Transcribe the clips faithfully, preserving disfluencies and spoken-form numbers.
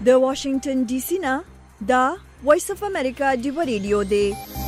د واشنگټن ډي سي نه دا وایس اف امریکا دی ریډیو دی.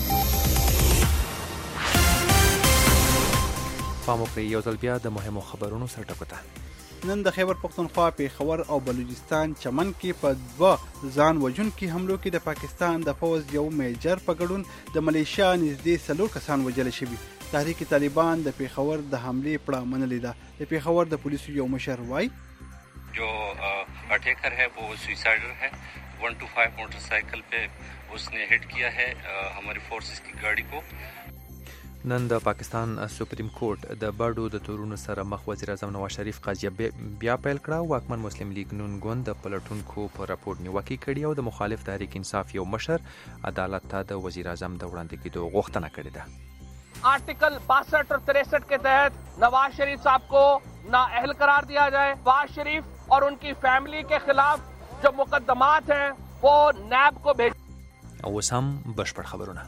پام وکړئ یو ځل بیا د مهمو خبرونو سره ټکو. نن د خیبر پختونخوا پیښور او بلوچستان چمن کې په دوه ځان وژونکي حملو کې د پاکستان د فوز یو میجر په ګډون د ملیشیا نږدې څلور کسان وژل شوي. تحریک طالبان د پیښور د حملې پړه منلې ده. د پیښور د پولیسو یو مشر وایي جو اٹیکر ہے وہ سوئسائڈر ہے. ون ٹو فائیو موٹر سائیکل پہ اس نے ہٹ کیا ہے ہماری فورسز کی گاڑی کو. نن د پاکستان سپریم کورټ د بډو د تورونو سره مخ وزیر اعظم نواز شریف قضیه بیا پیل کړه. واکمن مسلم لیگ نون ګوند د پلټونکو په راپور نیوکه کړې او د مخالف تحریک انصاف یو مشر عدالت ته د وزیر اعظم د وړاندې کېدو غوښتنه کړې ده. आर्टिकल बासठ और तिरसठ के तहत नवाज शरीफ साहब को नाअहल करार दिया जाए. नवाज शरीफ और उनकी फैमिली के खिलाफ जो मुकदमात हैं वो नैब को भेज. اوس هم بشپړ خبرونه.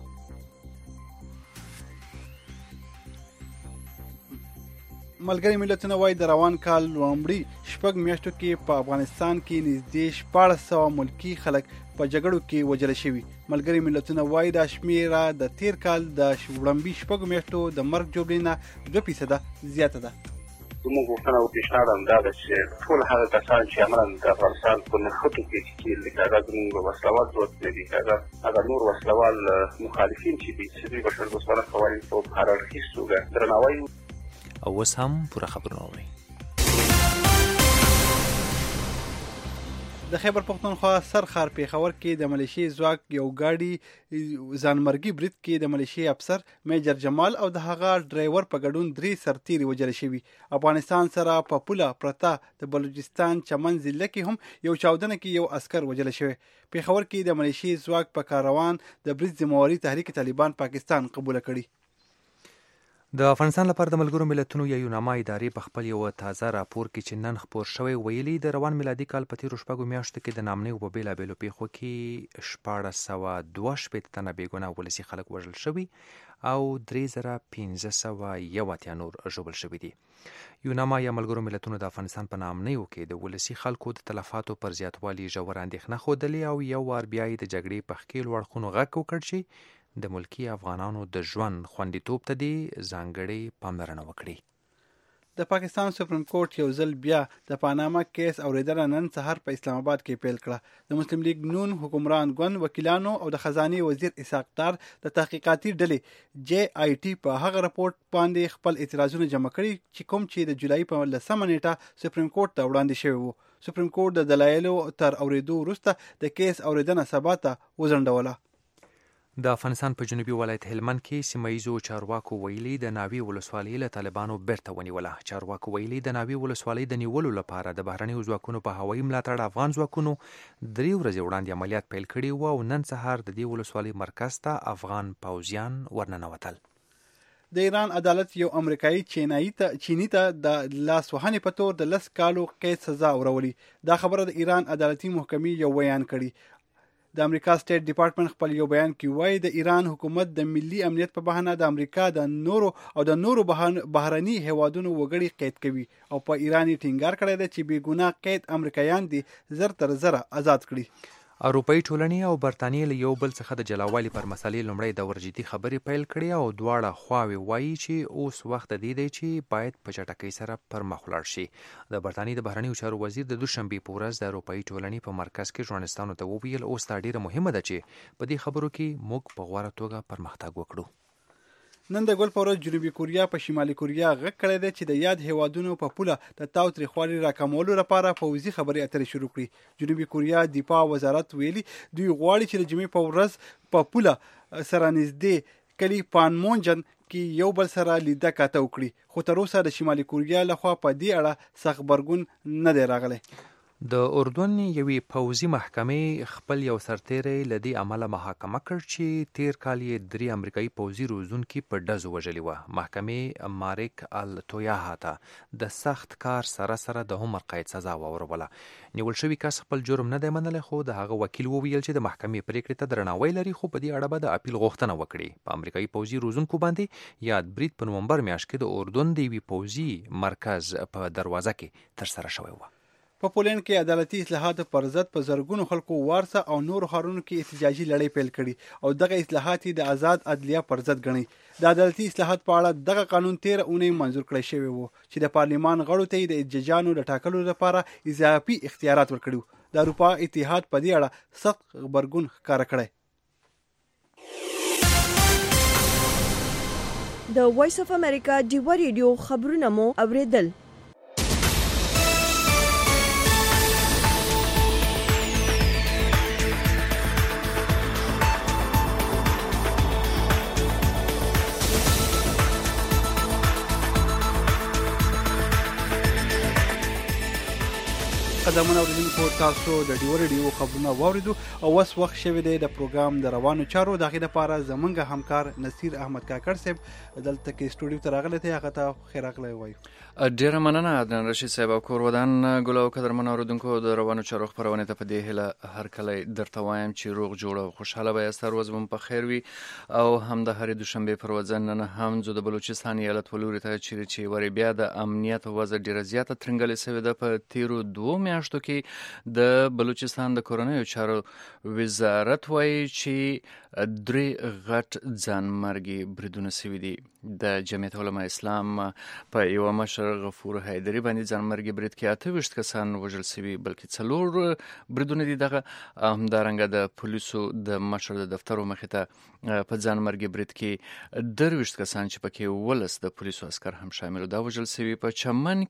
ملګري ملتونه وایي د روان کال لومړي شپږ میاشتو کې په افغانستان کې نږدې شپاړس سوه ملکي خلک په جګړو کې وژل شوي. ملګري ملتونه وایي دا شمېره د تیر کال د وړاندې شپږو میاشتو د مرګ جوړې نه دوه فیصده زیاته ده. زموږ غوښتنه او پیشنهاد همدا ده چې ټول هغه کسان چې عملاً د افغانستان په نښتو کې چې دي، که هغه زموږ وسلوال ځواک نه دي، که هغه هغه نور وسلوال مخالفین چې دي، چې دوی بشردوستانه قوانین په هر اړخیز توګه درناوی. او اوس هم پوره خبرونه اورئ. د خیبر پختونخوا سرخار پیښور کې د ملیشیا ځواک یو ګاډي ځانمرګي برید کې د ملیشیا افسر میجر جمال او د هغه ډرایور په ګډون درې سرتیري وژل شوي. افغانستان سره په پوله پرته د بلوچستان چمن ضلع کې هم یو چاودنه کې یو عسکر وژل شوی. پیښور کې د ملیشیا ځواک په کاروان د برید ذمہواري تحریک طالبان پاکستان قبول کړي. د افغانستان لپاره د ملګرو ملتونو یا یوناما ادارې په خپل یو تازه راپور کې چې نن خپور شوی ویلي د روان میلادي کال په تیرو شپږو میاشتو کې د نامنیو په بېلابېلو پیښو کې شپاړس سوه دوه شپېته تنه بېګناه ولسي خلک وژل شوي او درې زره پنځه سوه یو اتیا نور ژوبل شوي دي. یوناما یا ملګرو ملتونو د افغانستان په نامنیو کې د ولسي خلکو د تلفاتو پر زیاتوالي ژوره اندېښنه ښودلې او یو وار بیا یې د جګړې په ښکېلو اړخونو غږ وکړ چې د ملکی افغانانو د ژوند خوندیتوب ته دې ځانګړې پاملرنه وکړي. د پاکستان سپریم کورټ یو ځل بیا د پاناما کیس اوریدنه نن سهار په اسلام آباد کې پیل کړه. د مسلم لیگ نون حکمران ګوند وکیلانو او د خزانه وزیر اسحاق ډار د تحقیقاتي ډلې جے آی ټي په هغه راپورټ باندې خپل اعتراضونه جمع کړي چې کوم چې د جولای په لسمه نیټه سپریم کورټ ته وړاندې شوی وو. سپریم کورټ د دلایلو تر اوریدو وروسته د کیس اوریدنه سبا ته وځنډوله. د افغانستان په جنوبي ولایت هلمند کې سیمه ییزو چارواکو ویلي د ناوې ولسوالۍ له طالبانو بیرته ونیوله. چارواکو ویلي د ناوې ولسوالۍ د نیولو لپاره د بهرنیو ځواکونو په هوایي ملاتړ افغان ځواکونو درې ورځې وړاندې عملیات پیل کړي وو او نن سهار د دې ولسوالۍ مرکز ته افغان پوځیان ورننوتل. د ایران عدالت یو امریکایي چینایي ته چینی ته د لاس وهنې په تور د لس کالو قید سزا ورولي. دا خبره د ایران عدالتي محکمې یو بیان کړي. د امریکا سټیټ ډپارټمنټ خپل یو بیان کې وایي د ایران حکومت د ملي امنیت په بهانه د امریکا د نورو او د نورو بهرني هیوادونو وګړي قید کوي او په ایران یې ټینګار کړی دی چې بې ګناه قید امریکایان دي زر تر زره آزاد کړي. اروپایي ټولنې او برتانیې له یو بل څخه د جلاوالي پر مسلې لومړی دور جدي خبرې پیل کړي او دواړه خواوې وایي چې اوس وخت دی دی چې باید په چټکۍ سره پر مخ ولاړ شي. د برتانیې د بهرنیو چارو وزیر د دوشنبې په ورځ د اروپایي ټولنې په مرکز کې ژورنالستانو ته وویل اوس دا ډیره مهمه ده چې په دې خبرو کې موږ په غوره توګه پرمختګ وکړو. نن د ګل په ورځ جنوبي کوریا په شمالي کوریا غږ کړی دی چې د یاد هیوادونو په پوله د تاوتریخوالي راکمولو لپاره پوځي خبرې اترې شروع کړي. جنوبي کوریا دفاع وزارت ویلي دوی غواړي چې د جمعې په ورځ په پوله سره نږدې کلی پانمونجن کې یو بل سره لیده کاته وکړي، خو تر اوسه د شمالي کوریا لخوا په دې اړه سخت غبرګون نه دی راغلی. د اردن یوې پوځي محکمې خپل یو سرتیری له دې امله محاکمه کړ چې تیر کال یې درې امریکایي پوځي روزونکي په ډزو وژلي وه. محکمې مارک التویاها ته د سخت کار سره سره د عمر قید سزا واوروله. نیول شوي کس خپل جرم نه دی منلی خو د هغه وکیل وویل چې د محکمې پریکړې ته درناوی لري خو په دې اړه به د اپیل غوښتنه وکړي. په امریکایي پوځي روزونکو باندې یاد برید په نومبر میاشت کې د اردن د یوې پوځي مرکز په دروازه کې ترسره شوی و. په پولینډ کې عدالتي اصلاحاتو پر ضد په زرګونو خلکو وارسا او نورو ښارونو کې احتجاجي لړۍ پیل کړي او دغه اصلاحات د آزاد عدلیه پر ضد ګڼي. د عدالتي اصلاحات په اړه دغه قانون تیره اونۍ منظور کړی شوی و چې د پارلمان غړو ته د ججانو د ټاکلو لپاره اضافي اختیارات ورکړي. د اروپا اتحاد په دې اړه سخت غبرګون ښکاره کړی. د وایس اف امریکا ډیوه ریډیو خبرونه مو اوریدل. قدمونه اوریدونکو تاسو د ډیوه ریډیو خبرونه واوریدو او اوس وخت شوی دی د پروګرام د روانو چارو د هغې لپاره زموږ همکار نصیر احمد کاکړ صاحب دلته کې سټوډیو ته راغلی دی. هغه ته خیر راغلی وایو. ډیره مننه عدنان رشید صاحب او کور ودان ګل او قدرمن اوریدونکو د روانو چارو خبرونه ته په دې هیله هر کله درته وایم چې روغ جوړ او خوشحاله به یاست. روز مو په خیر وي او هم د هرې دوشنبه پر ورځ نن هم زه د بلوچستان ایالت ولوري ته چیرې چې ورې بیا د امنیت وضع ډیره زیاته ترنګلې سوې ده. په تیرو دوو میاشتو کې د بلوچستان د کورنیو چارو وزارت وایي چې درې غټ ځانمرګي بریدونه سوي دي. د جمعیت علماء اسلام په یو مشر غفور حیدري باندې ځانمرګي برید کې اته ویشت کسان وژل سوي بلکې څلور بریدونه دي. دغه همدارنګه د پولیسو د مشر د دفتر مخې ته په ځانمرګي برید کې درویشت کسان چې پکې ولس د پولیسو عسکر هم شامل دا وژل سوي. په چمن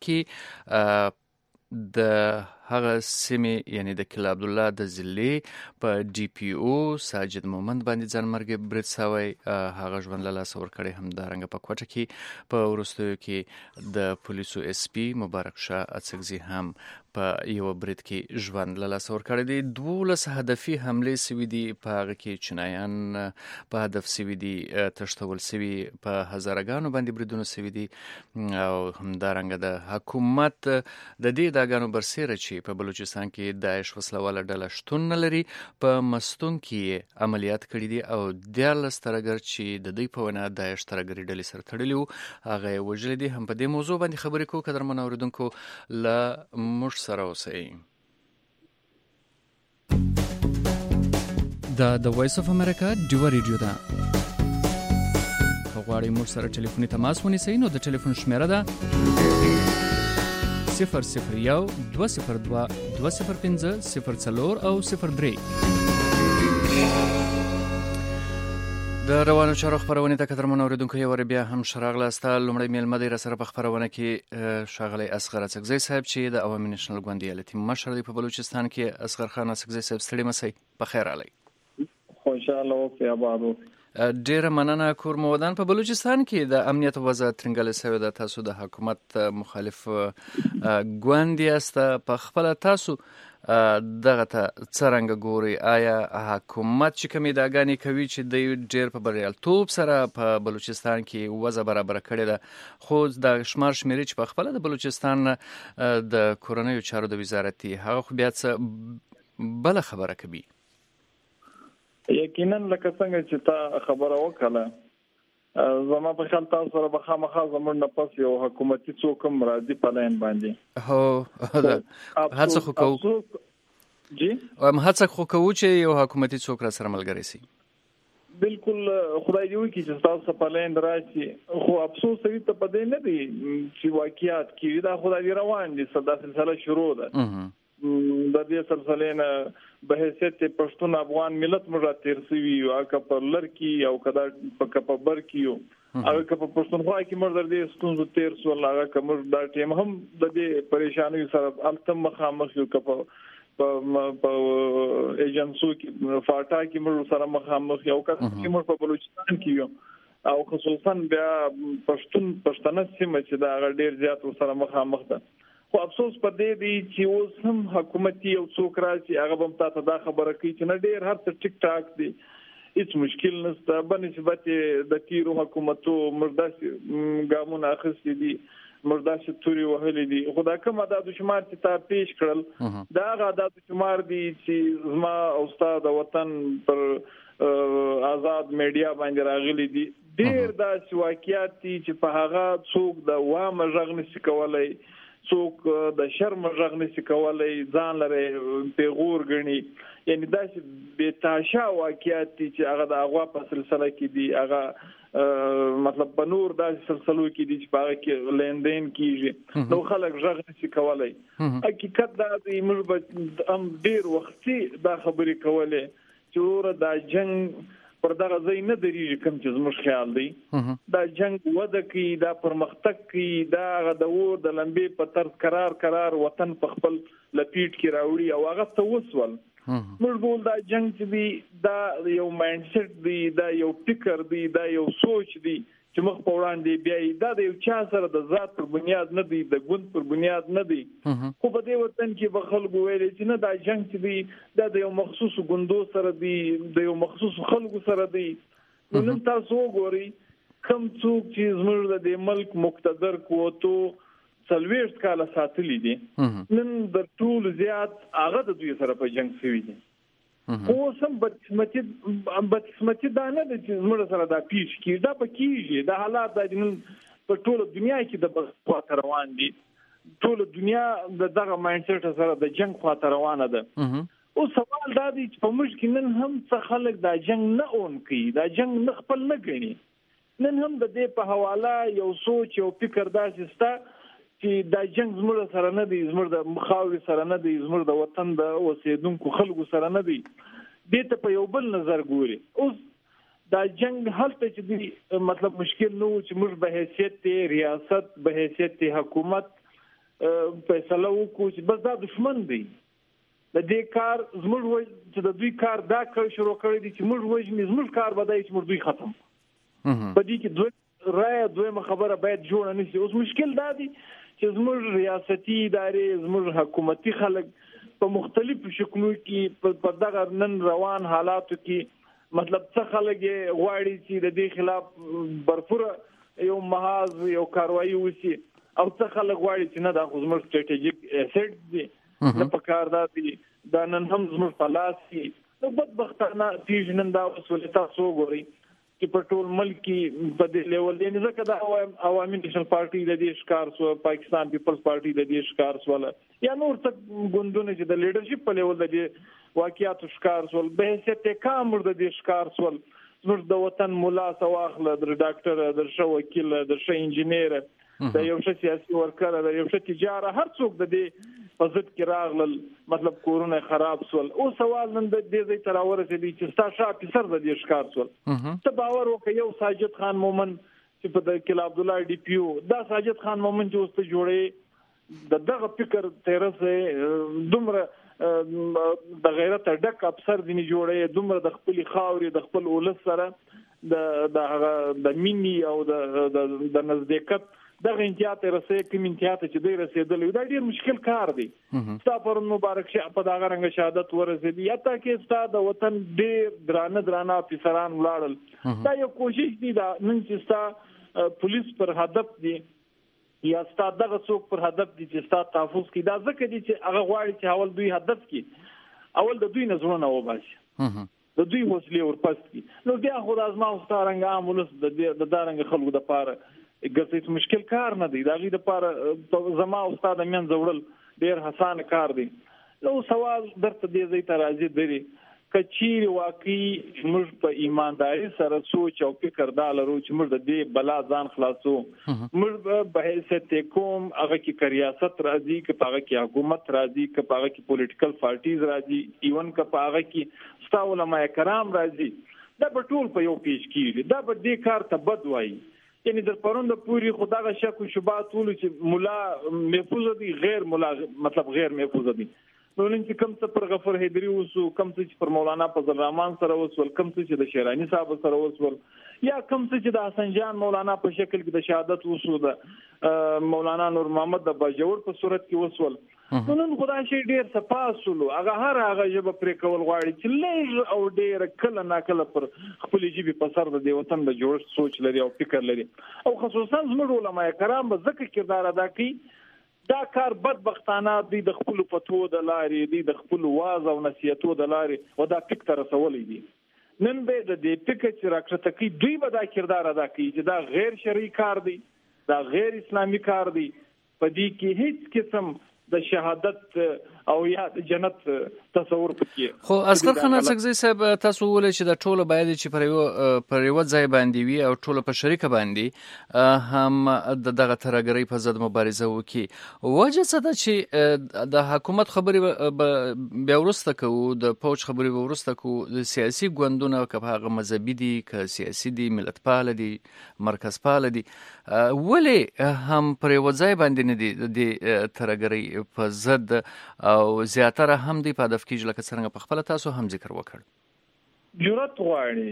کې د هغه سیمې یعنی د کلا عبدالله د ضلع په ډي پی او ساجد مومند باندې ځانمرګي برید سوی. هغه ژوند له لاسه ورکړی. همدارنګه په کوټه کې په وروستیو کې د پولیسو اس پي مبارک شاه اڅکزي هم په یو برید کې ژوند له لاسه ورکړی دی. دولس هدفي حملې سوي دي. په هغه کې چینایان په هدف سوي دي، تښتول سوي په هزارهګانو باندې بریدونه سوي دي او همدارنګه د حکومت د دې ادعاګانو برسیره چې په بلوچستان کې داعش وسلواله ډله شتون نه لري په مستون کې عملیات کړي دي او دیارلس ترهګر چې د دوی په وینا داعش ترهګري ډلې سره تړلي وو هغه یې وژلي دي. هم په دې موضوع باندې خبرې کوو. قدرمن اوریدونکو له موږ سره اوسئ. دا د وایس اف امریکا ډیوه ریډیو ده. که غواړئ موږ سره ټلیفوني تماس ونیسئ نو د ټلیفون شمیره ده صفر صفر یو دوه صفر دوه دوه صفر پنځه صفر څلور او صفر درې. د روانو چارو خبرونه ته قدرمن اوریدونکو یو بیا هم شراغلاست. لومړی میلمه دی سره په خبرونه کې ښاغلی اصغر اڅکزی صاحب چې د عوامي نېشنل ګوند ایالتي مشر دی په بلوچستان کې. اصغر خان اڅکزی صاحب ستړي مسئ په خیر علي. خوشاله اوسئ آباد اوسئ. ډیره مننه. کور مو ودان په بلوچستان کې د امنیت وضع ترنګلې سوې ده. تاسو د حکومت مخالف ګوند یاست. په خپله تاسو دغه ته څرنګه ګورئ؟ آیا حکومت چې کومې ادعاګانې کوي چې دوی ډېر په بریالیتوب سره په بلوچستان کې وضع برابره کړې ده، خو د شمار شمېرې چې په خپله د بلوچستان د کورنیو چارو د وزارت دي هغه خو بیا څه بله خبره کوي؟ یقینا لکه څنګه چې تا خبره وکړه زما په خیال تاسو سره به خامخا زموږ نه پس یو حکومتي څوک هم راځي په لاین باندې. هو هڅه خو کوو جی هم هڅه خو کوو چې یو حکومتي څوک را سره ملګری سي. بالکل خدای دې وکړي چې تاسو په لاین راشي. خو افسوس دی ته په دې نه دی چې واقعیات کې دا خدای دې روان دي صدا سلسله شروع ده. د دې سلسله نه به حیثیت پښتون افغان ملت موږ تیر سوي او که په لړکی او کدا په کپبر کیو او که په پښتونخوا کې موږ د دې ستونزو تیر سو هغه کوم دا ټیم هم د دې پریشانی سره التم مخامخ یو کپ په ایجنسو کې فاټا کې موږ سره مخامخ یو کس چې موږ په بلوچستان کې یو او خصوصا بیا پښتون پښتنه سیمه چې دا ډېر زیات سره مخامخ ده. خو افسوس په دې دی چې اوس هم حکومتي او څوک راځي هغه هم تاسو دا خبره کوي چې نه ډېر هر څه ټیک ټاک دی، هیڅ مشکل نشته. بنسبت د تیرو حکومتو مرداسي ګامونه اخیستي دي، مرداسي توري وهلي دي. خو دا کوم عدد شمار چې تا پیش کړل دا هغه عدد شمار دي چې زما او استاد وطن پر آزاد میډیا باندې راغلي دي. ډېر دا واقعیت چې په هغه څوک د وامه ژغ نشي کولای څوک د شرم غږ نشي کولای ځان لري پیغور غني یعنی دا به تاشا واقعیت چې هغه د هغه په سلسله کې دي هغه مطلب په نور د سلسلو کې دي چې په هغه کې لیندین کیږي نو خلک غږ نشي کولای حقیقت دا دی موږ هم ډیر وختي دا خبرې کولې چې ور د جنگ پر دغه ځای نه درېږي کوم چې زموږ خیال دی دا جنگ وده کوي دا پرمختګ کوي دا د اور د لمبې په طرز قرار قرار وطن په خپل لپیټ کې راوړي او هغه ته وسول موږ بول دا جنگ چې دی دا یو مایند سیټ دی دا یو فکر دی دا یو سوچ دی چې مخ په وړاندې بیا دا د یو چا سره د ذات پر بنیاد نه دی د ګوند پر بنیاد نه دی خو په دې وطن کې به خلکو ویل چې نه دا جنگ چې دی دا د یو مخصوص ګوندو سره دی د یو مخصوص خلکو سره دی نو نن تاسو وګورئ کوم څوک چې زموږ د ملک مقتدر قوتو څلوېښت کاله ساتلي دي نن د ټول زیات هغه د دوی سره په جنگ شوي دي خو سم بدقسمتي بدقسمتي دا نه چې زموږ سره دا پیښ کیږي دا به کیږي دا حالات د نن په ټول دنیا کې د بغاوت روان دي ټول دنیا د دغه مایند سیټ سره د جنگ خواته روانه ده او سوال دا دی چې په موږ کې نن هم څه خلک دا جنگ نه اون کوي دا جنگ نه خپل نه ګڼي نن هم د دې په حواله یو سوچ یو فکر داسې ستا چې دا جنگ زموږ سره نه دی زموږ د مخاوري سره نه دی زموږ د وطن د اوسیدونکو خلکو سره نه دی دې ته په یو بل نظر ګوري اوس دا جنگ هلته چې دی مطلب مشکل نه و چې موږ به حیثیت ریاست به حیثیت حکومت فیصله وکړو چې بس دا دشمن دی د دې کار زموږ چې د دوی کار دا کار شروع کړی دی چې موږ وژنې زموږ کار بدای چې موږ دوی ختم په دې کې دوی رائے دویمه خبره باید جوړه نشي اوس مشکل دا دی چې زموږ ریاستي ادارې زموږ حکومتي خلک په مختلفو شکلو کې په دغه نن روان حالاتو کې مطلب څه خلک غواړي چې د دې خلاف برپوره یو محاذ یو کاروایی وشي او څه خلک غواړي چې نه دا خو زموږ سټریټیجیک اسټ دی نه په کار دا دی دا نن هم زموږ په لاس کې نو بدبختانه تیز نن دا وسولې تاسو وګورئ چې په ټول ملک کې په دې لیول دی نه ځکه دا عوامي نیشنل پارټي د دې ښکار سو پاکستان پیپلز پارټي د دې ښکار سو یا نور څه ګوندونه چې د لیډرشپ په لیول د دې واقعیاتو ښکار سو به حیثیت کامر د دې ښکار سو زموږ د وطن مولا سواخله د ډاکټر د شو وکیل د شو انجنیر د یو ښه سیاسي ورکر د یو ښه تجار هر څوک د دې په ضد کې راغلل مطلب کورونه خراب سول او سوال نن د دې ځای تر ورسېدی چې ستا شاه افسر د دې ښکار سول ته باور وکړ یو ساجد خان مومن چې په د کلا عبد الله ډي پی او دا ساجد خان مومن چې اوس ته جوړې د دغه فکر تیرسه دومره د غیرت ډک افسر دی جوړې دومره د خپل خاوري د خپل اولس سره د د د مینی او د د نزدېکت دغه امتیاز رسې کوم امتیاز چې دی رسېدل دا ډیر مشکل کار دی سفر مبارک شه په دغه رنګ شهادت ورسېدی اته کې ستاسو د وطن ډیر درانه درانه افسران ولاړل دا یو کوشش دی دا نن چې ستا پولیس پر هدف دی یا ستا دغه څوک پر هدف دي چې ستا تحفظ کی دا ځکه دي چې هغه غواړي چې اول دوی هدف کی اول د دوی نظرونه وباسي د دوی وسلې ورپس کی نو بیا خو د ازما ستارنګ عاملس د د دارنګ خلکو د پاره ګرځي مشکل کار نه دی دا غي د پاره زما استاد مین زوړل ډیر حسان کار دی نو سوال درته دی زی ته راځي دی کچیر واقعي موږ په ایمانداري سره سوچ او فکر دا لرو چې موږ د دې بلا ځان خلاصو موږ به حیثیت کوم هغه کې ریاست راځي که هغه کې حکومت راځي که هغه کې پولیټیکل پارټیز راځي ایون که هغه کې ستا علماء کرام راځي دا به ټول په یو پیش کیږي دا به دې کار ته بد وایي یعنی در پرونده پوری خداغه شک او شبهات ټول چې مولا محفوظ دي غیر مولا مطلب غیر محفوظ دي نو نن چې کوم څه پر غفور حیدری وسو کوم څه چې پر مولانا فضل الرحمن سره وسول کوم څه چې د شیرانی صاحب سره وسول یا کوم څه چې د حسن جان مولانا په شکل کې د شهادت وسو د مولانا نور محمد د باجوړ په صورت کې وسول نو نن خدای شي ډیر صفاسلو هغه هر هغه جب پرې کول غواړي چې لږ او ډیر کله نا کله پر خپل جيبي په سر د وطن د جوړښت سوچ لري او فکر لري او خصوصا زموږ علماء کرام به ځکه کردار ادا کوي دا کار بدبختانه دی د خپل فتوا د لارې دی د خپل واز او نصیحتو د لارې و دا فکر رسولې دي نن به د دې فکر چې راکړه کوي دوی به دا کردار ادا کوي چې دا غیر شرعي کار دی دا غیر اسلامي کار دی په دې کې هیڅ قسم د شهادت او یا جنت تصور پکې. خو اصغر خان اڅکزی صاحب تاسو ولې چې د ټولو باید چې پر یو پر یو ځای باندې وي او ټولو په شریکه باندې هم د دغه ترهګرۍ په ضد مبارزه وکړي. وجه څه ده چې د حکومت خبرې بیا وروسته کوو، د پوج خبرې به وروسته کوو، د سیاسي ګوندونه که هغه مذهبي دي که سیاسي دي ملتپاله دي مرکز پاله دي ولې هم پر یو ځای باندې نه دي د ترهګرۍ په ضد او زیاتره هم دی په هدف کې لکه څنګه په خپل تاسو هم ذکر وکړ؟ جرأت غواړي،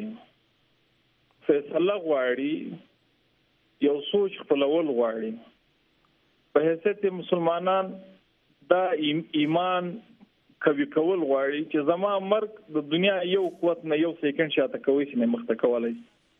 فیصله غواړي، یو سوچ خپلول غواړي. په حیثیت مسلمانان دا ایمان کوي کول غواړي چې زما مرګ د دنیا یو قوت نه یو سیکنډ شاته کوي چې نه مخته کولای.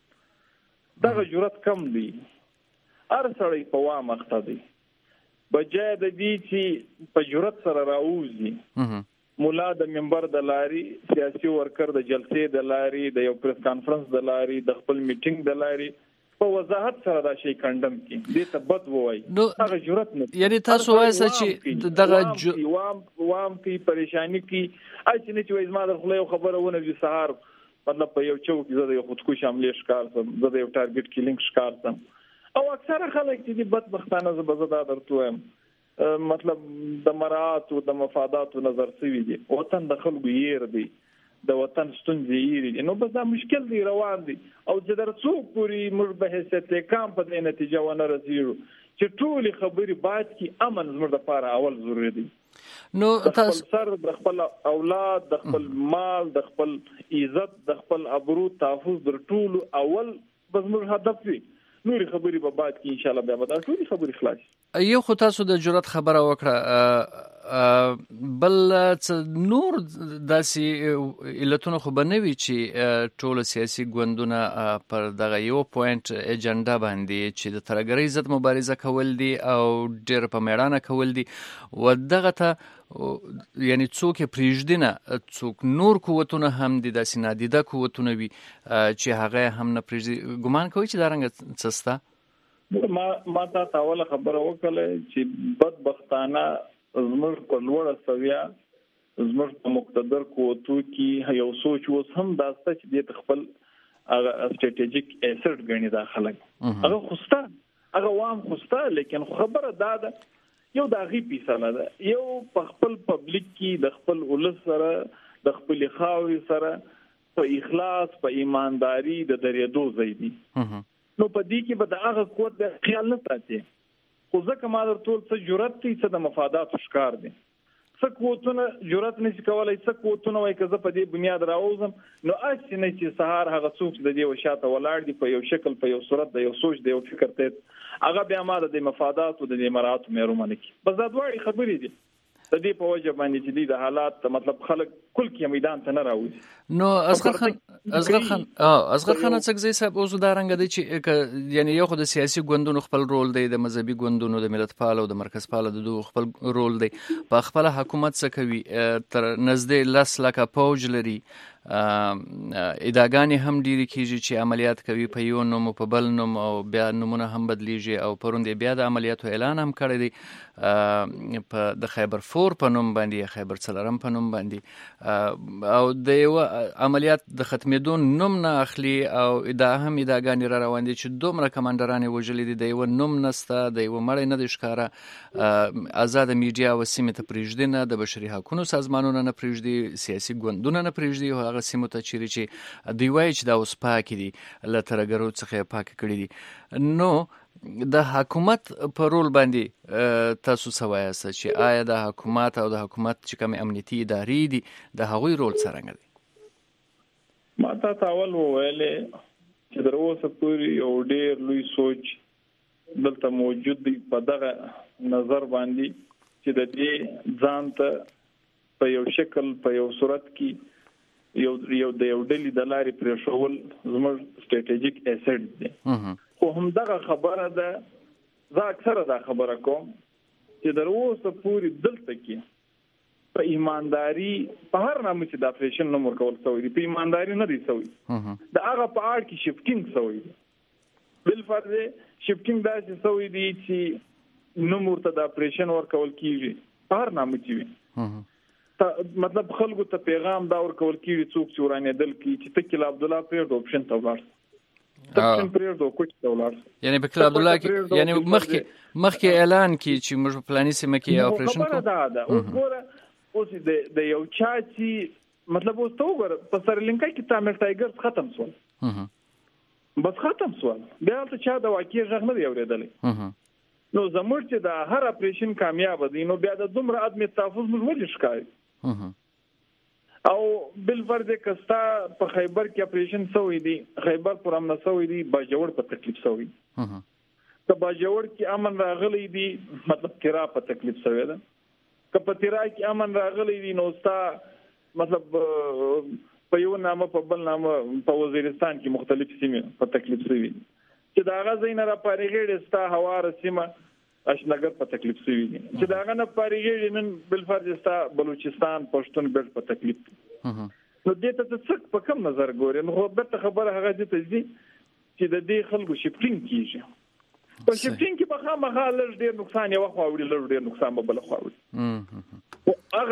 دغه جرأت کم دی. هر سړی په وا مخته دی. بجای د دې چې په جرأت سره راوځي، مولا د منبر د لاري، سیاسي ورکر د جلسې د لاري، د یو پریس کانفرنس د لاري، د خپل میټینګ د لاري په وضاحت سره دا شی کندم کی دې ته بد وای. هغه جرأت نه، یعنی تاسو وایي چې دغه وام وام کی پریشانی کی اځ نه چې زما د خپل خبره ونه دي سهار مطلب په یو چوک زده یو خودکش حمله ښکار سم، زده یو ټارګټ کیلینګ ښکار سم. او اکثره خلک چې د بدبختانه زبزدا درته وایم مطلب د مرات او د مفادات نظر سوي دي. وطن د خلکو یې ردی، د وطن ستونزې یې دي، نو بس دا مشکل دی روان دي. او چې درڅو پوری موږ به حیثیت کام په دې نتیجه ونه رسیږو چې ټول خبرې باید کی امن زموږ لپاره اول ضروري دي. نو تاسو سر د خپل اولاد، د خپل مال، د خپل عزت، د خپل ابرو تحفظ در ټول اول بس موږ هدف وي. نوري خبرې به بعد کې ان شاء الله بیا به دا ټول خبرې خلاص. یو خو تاسو د جرأت خبره وکړه، بل نور داسې علتونه خو به نه وي چې ټول سیاسي ګوندونه پر دغه یو پوینټ ایجنډا باندې چې د ترهګرۍ ضد مبارزه کول دي او ډېر په میړانه کول دي و دغه ته یعنی څوک پریږدي نه، څوک نور قوتونه هم دي داسې نادیده قوتونه وي چې هغه هم نه پریږدي. ګمان کوي چې دا رنګه څه سته؟ ما ما تا تاوله خبره وکړه چې بدبختانه زموږ په لوړه سویا زموږ په مقتدر قوتو کې یو سوچ اوس هم داسته چې د خپل هغه استراتیژیک ایسټ غني داخله هغه خوسته هغه وام خوسته، لیکن خبره دا ده یو د غي پیساله ده، یو په خپل پبلک کې د خپل ولس سره د خپل خاوري سره په اخلاص په ایمانداری د درېدو زیدي. نو په دې کې به د هغه قوت د خیال نه ساتي. خو ځکه ما در ټول څه جرأت دي، څه د مفادات ښکار دي، څه قوتونه جرأت نشي کولای، څه قوتونه وایي که زه په دې بنیاد راوځم نو اچ نه چې سهار هغه څوک د دې وشاته ولاړ دي په یو شکل په یو صورت د یو سوچ د یو فکر ته هغه بیا ما د مفادات او د امارات مېرو منه کی بس دا دوه خبرې دي. د دې په وجه باندې چې د حالات مطلب خلک کل کې میدان ته نه راوځي. نو اصغر خان اصغر خان اه اصغر خان اڅکزی صاحب اوس دا رنګ دی چې یعنی یو خو د سیاسي ګوندونو خپل رول دی، د مذهبي ګوندونو د ملت پاله او د مرکز پاله د دوه خپل رول دی. په خپل حکومت څخه کوي تر نږدې لس لکه پوج لري، اداګانې هم ډیری کیږي چې عملیات کوي په یو نوم په بل نوم او بیا نمونه هم بدلیږي. او پروندې بیا د عملیاتو اعلان هم کړی دی په د خیبر فور په نوم باندې، خیبر څلورم په نوم باندې، او د یو عملیات د ختمېدو نوم نه اخلي. او دا هم اداګانې را روان دي چې دومره کمانډرانې وژلي دي، د یو نوم نسته، د یو مړی نه دی ښکاره، آزاد میډیا او سیمې ته پرېږدي نه، د بشري حقونو سازمانونه نه پرېږدي، سیاسي ګوندونه نه پرېږدي، هغه سیمو ته چیرې چې دوی وایي چې دا اوس پاکې دي له ترهګرو څخه یې پاکې کړي دي. نو د حکومت په رول باندې تاسو څه وایاست چې آیا د حکومت او د حکومت چې کومې امنیتي ادارې دي د هغوی رول څرنګه دی؟ ما تا ته اول وویلې چې تر اوسه پورې یو ډېر لوی سوچ دلته موجود دی په دغه نظر باندې چې د دې ځان ته په یو شکل په یو صورت کې یو یو د یو ډلې د لارې پرېښول زموږ استراتیژیک ایسټ دی. خو همدغه خبره ده، زه اکثره دا خبره کوم چې تر اوسه پورې دلته کې په ایمانداري په هر نامه چې د اپریشن نوم ورکول شوی دی په ایمانداري نه دی شوی، د هغه په اړه کې شفټینګ شوی دی. بالفرض شفټینګ داسې شوی دی چې نو مرته د اپریشن ورکول کیږي هر نامه چی مطلب خلکو ته پیغام دا ورکول کیږي څوک چې ورانه دل کی چې تکل عبد الله پرې د اپشن ته ولاړ اپشن پرې د کوچ ته ولاړ یعنی بکل عبد الله کی یعنی مخکې مخکې اعلان کی چې موږ پلاني سیمه کې اپریشن کوو دا دا اوس ګوره اوس د د یو چا چې مطلب اوس ته وګوره په سریلانکا کې تامل ټایګرز ختم شول بس ختم شول بیا ته چا د واقعي غږ نه دی اورېدلی نو زموږ چې دا هر اپریشن کامیاب دي نو بیا د دومره عدم تحفظ موږ ولې ښکاري او بل فرض کستا په خیبر کې اپریشن سوی دی خیبر پر امن سوی دی باجوړ په تکلیف سوی ته باجوړ کې امن راغلی دی مطلب تیرا په تکلیف سوی ده که په تیرا کې امن راغلی دی نو ستا مطلب په یو نامه په بل نامه په وزیرستان کې مختلف سیمې په تکلیف سوي چې دا غزا نه را پارېږي ستا هوار سیمه اشنګر په تکلیف سوي چې دا غنه پارېږي نن بل فرض ستا بلوچستان پښتون بیل په تکلیف نو دې ته څه په کوم نظر ګوري نو خبره خبره هغه دې ته دي چې د دې خلکو شپټینګ کیږي په شپټینګ کې به خامخا لږ ډیر نقصان یو خو وړي لږ ډیر نقصان به بل خو وړي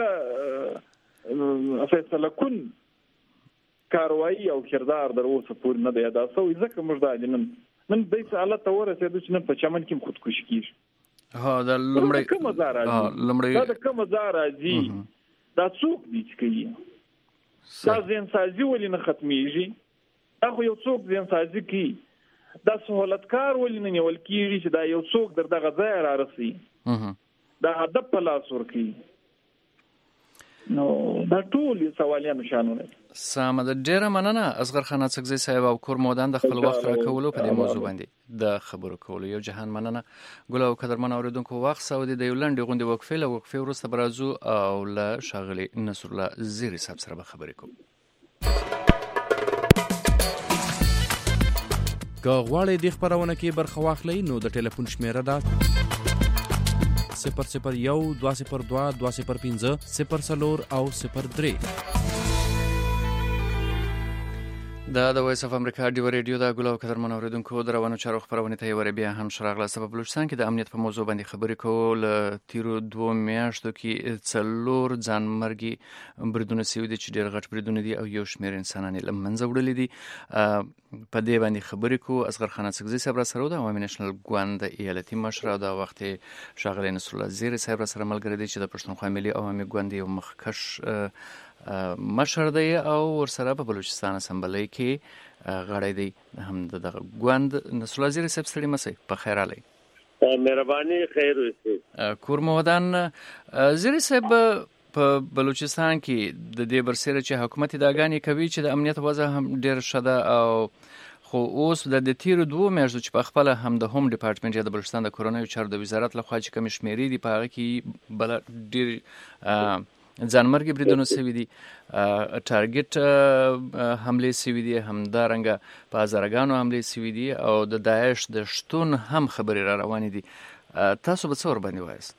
هغه فیصله کن کاروایی او کردار در اوسه پورې نه دی ادا شوی ځکه موږ دا نن نن د دې حالت ته ورسېدو چې نن په چمن کې خودکشي کیږي ها دا لمړی کوم زار راځي لمړی دا کوم زار راځي دا څوک دي چې کوي دا ځین سازي ولې نه ختميږي دا خو یو څوک ځین سازي کوي دا سہولتکار ولې نه نیول کیږي چې دا یو څوک در دغه ځای را رسي دا هدف په لاس ورکی نو دا ټول سوالیان شانونه سم د ډیره مننه اصغر خان اڅکزی صاحب او کور مودان د خپل وخت راکولو په دې موضوع باندې د خبرو کولو یو جهان مننه ګل او قدرمن اوریدونکو وخت سعودي د یولند غونډې وقفې له وقفې وروسته برازو او له شاغلي نصر الله زیری صاحب سره به خبرې کوم که غواړئ د خبرونه کې برخه واخلئ نو د ټلیفون شمیره ده صفر صفر یو دوه صفر دوه دوه صفر پنځه صفر څلور او صفر درې دا د وایس اف امریکا ډیو ریډیو دا ګل او قدرمن اوریدونکو د روانو چارو خبرونه ته ور بیا هم شراغله سبب بلوچستان کې د امنیت په موضوع باندې خبرې کول تیرو دوه میاشتو کې څلور ځانمرګي بریدونه سوي دي چې ډېر غټ بریدونه دي او یو شمېر انسانان یې له منځه وړلي دي په دې باندې خبرې کو اصغر خان اڅکزی صاحب را سره د عوامي نېشنل ګوند ایالتي مشر او د وخت شاغلی نصر الله زیری صاحب را سره ملګری دي چې د پښتونخوا ملي عوامي ګوند یو مخکش مشر دی او ورسره په بلوچستان اسمبلی کې غړی دی هم د ګوند نصر الله زیری صاحب سړي مسي په خیر علي مهرباني خیر وسی کور مودان زیری صاحب په بلوچستان کې د دې برسره چې حکومت اداګانی کوي چې د امنیت وضع هم ډیر شده او خو اوس د تیرو دوه میاشتو چې په خپل هم د هوم ډپارټمنټ یا د بلوچستان د کورونایي چارو د وزارت لخوا چې کوم شمیرې دي په هغه کې بل ډیر ځانمرګي بریدونه سوي دي ټارګټ حمله سوي دي همدارنګه په هزارګانو حمله سوي دي او د داعش د شتون هم خبرې را روانې دي تاسو به څه ور باندې وایاست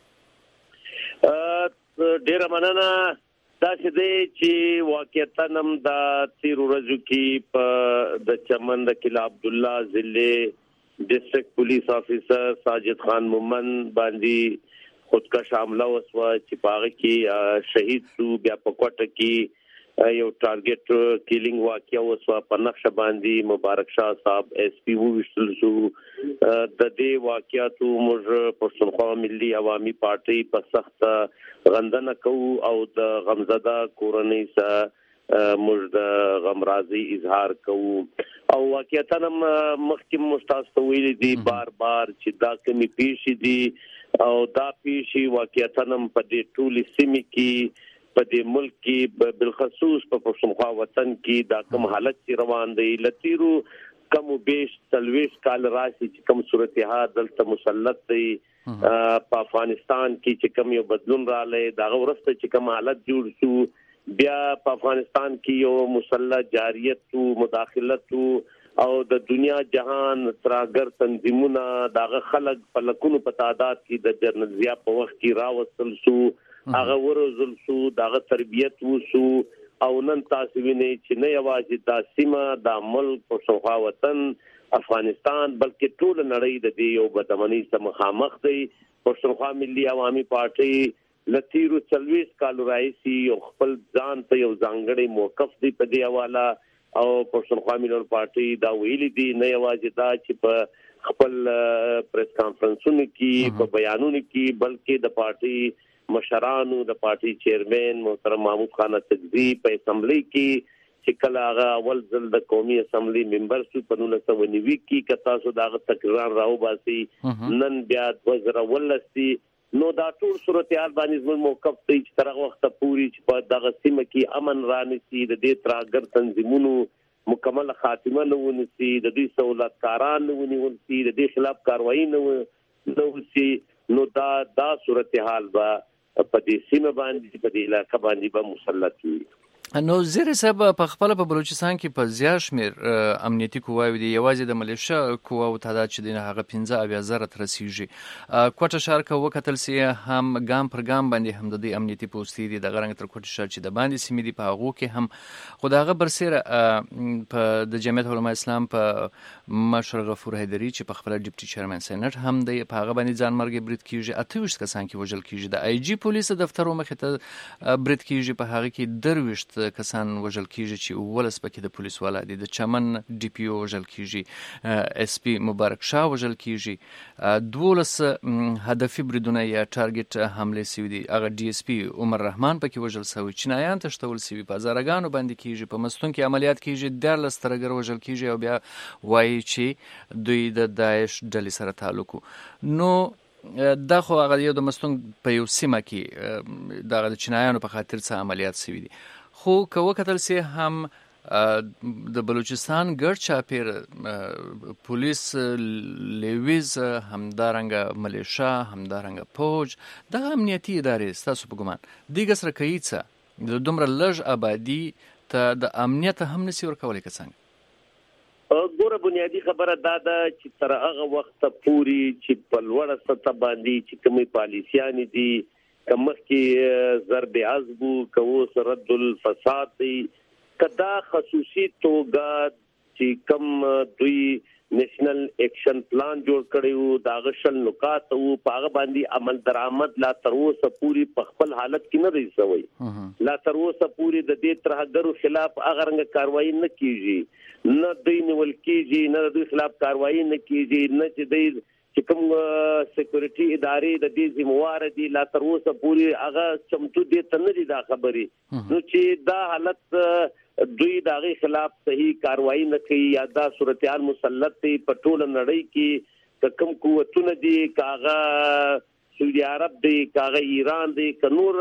ډیره مننه دا چې دی چې واقعیتا نم دا تیر ورځو کې په د چمن د کلا عبد الله ضلع ډیسټریکټ پولیس افیسر ساجد خان مومن باندې خودکش حمله وسوه چې پاغه کې شهید شو بیا په کوټه کې یو ټارګټ کیلینګ واقعیا وسوه په نقشه باندې مبارک شاه صاحب ایس پی وو وشتل شو د دې واقعاتو موږ پښتونخوا ملي عوامي پارټي په سخت غندنه کوو او د غمزده کورنۍ سره موږ د غمرازي اظهار کوو او واقعیتا مخکې مستاسو ویلي دي بار بار چې دا کمی پیښې دي او دا پیښې واقعیتا په دې ټولې سیمې کې په دې ملک کې بالخصوص په پښتونخوا وطن کې دا کوم حالت روان دی لتیرو کم بیش تلويش کال راشي چې کوم صورتحال دلته مسلط دی په افغانستان کې چې کوم یو بدلون راغلی دا ورسته چې کوم حالت جوړ شو بیا په افغانستان کې یو مسلط جاریت او مداخلت او د دنیا جهان تراګر تنظیمونه داغه خلک په لکونو په تعداد کې د جنرال ضیاء په وخت کې راوصل شو هغه ورزل شو داغه تربیت وشو او نن تاسو وینئ چې نه یوازې د سیمه د ملک په شوخا وطن افغانستان بلکې ټول نړۍ د دې یو بدامنۍ سره مخامخ دی. پښتونخوا ملي عوامي پارټي لتیرو څلويخ کال راځي یو خپل ځان ته یو ځانګړی موقف دی په دې حواله او پښتونخوا ملي پارټي دا ویلي دی نه یوازې دا چې په خپل پریس کانفرنسونو کې په بیانونو کې بلکې د پارټي مشرانو د پارټي چیرمن محترم محمود خان تقزی په اسمبلی کې چې کله هغه اول ځل د قومي اسمبلی ممبر شو په نولس سوه نوي کې که تاسو دغه تقریران راوباسي نن بیا دوه زره ولس نو دا ټول صورتحال باندې زموږ موقف دی چې تر هغه وخته پورې چې په دغه سیمه کې امن رانیسي د دې ترهګر تنظیمونو مکمل خاتمه نه ونیسي د دوی سہولتکاران نه ونیول شي د دې خلاف کاروایی نه وشي نو دا دا صورتحال به په دې سیمه باندې په دې علاقه باندې به مسلط وي. نو زیر صاحب په خپل په بلوچستان کې په زیات شمیر امنیتي قواوی دي یوازې د ملیشیا قواو تعداد چې دغه هغه پنځه اویا زره تر رسیږي. کوټه ښار کې وکتل سي هم ګام پر ګام باندې هم د امنیتي پوسټې دي د غرنګ تر کوټه ښار چې د باندې سیمې دي په هغه کې هم خداغه برسره په د جمعیت علماء اسلام په مشر غفور حیدری چې په خپل ډیپټي چیرمن سېنات هم د په هغه باندې ځان مرګ برید کیږي اته ویشت کسان کې وژل کیږي د آی جی پولیس دفتر مخې ته برید کیږي په هغه کې درويشت کسان وژل کیږي چې ولس پکې د پولیس والا دي د چمن ډي پی او وژل کیږي اس پی مبارک شاه وژل کیږي دولس هدفي بریدونه یا ټارګټ حمله سوي دي هغه ډي اس پی عمر رحمان پکې وژل سوي چنایان تشتول سوي په زرګانو باندې کیږي په مستون کې عملیات کیږي درلس ترګر وژل کیږي او بیا وایي چې دوی د داعش ډلې سره تعلق نو دا خو هغه یو د مستون په یو سیمه کې د چنایانو په خاطر څه عملیات سوي دي خو که وکتل سي هم د بلوچستان ګرد چاپیر پولیس لیویز همدارنګه ملیشا همدارنګه پوج دغه امنیتي ادارې ستاسو په ګمان دیګه سره کوي څه د دومره لږ آبادي ته د امنیت هم نسی ورکولی که څنګه ګوره بنیادی خبره دا ده چې تر هغه وخته پورې چې په لوړه سطح باندې چې کومې پالیسیانې دي کمخ کې ضرب عزبو کوس رد الفساد دی کدا خصوصي توګه چې کم دوی نېشنل اکشن پلان جوړ کړیو دا غشل نکات او په باندې عمل درآمد لا تر اوسه پوری په خپل حالت کې نه رسوي لا تر اوسه پوری د دې ترهګرو خلاف هغه رنګ کاروایی نه کیږي نه دوی نیول کیږي نه دوی خلاف کاروایی نه کیږي نه چې دوی چې کوم سکیورټي ادارې د دې ذمہوار دي لا تر اوسه پوری هغه چمتو دي ته نه دي دا خبرې نو چې دا حالت دوی دغه خلاف صحیح کاروایی نه کوي یا دا صورتحال مسلط دي په ټول نړۍ کې کوم قوتونه دي کاغه سعودي عرب دي کاغه ایران دي کنور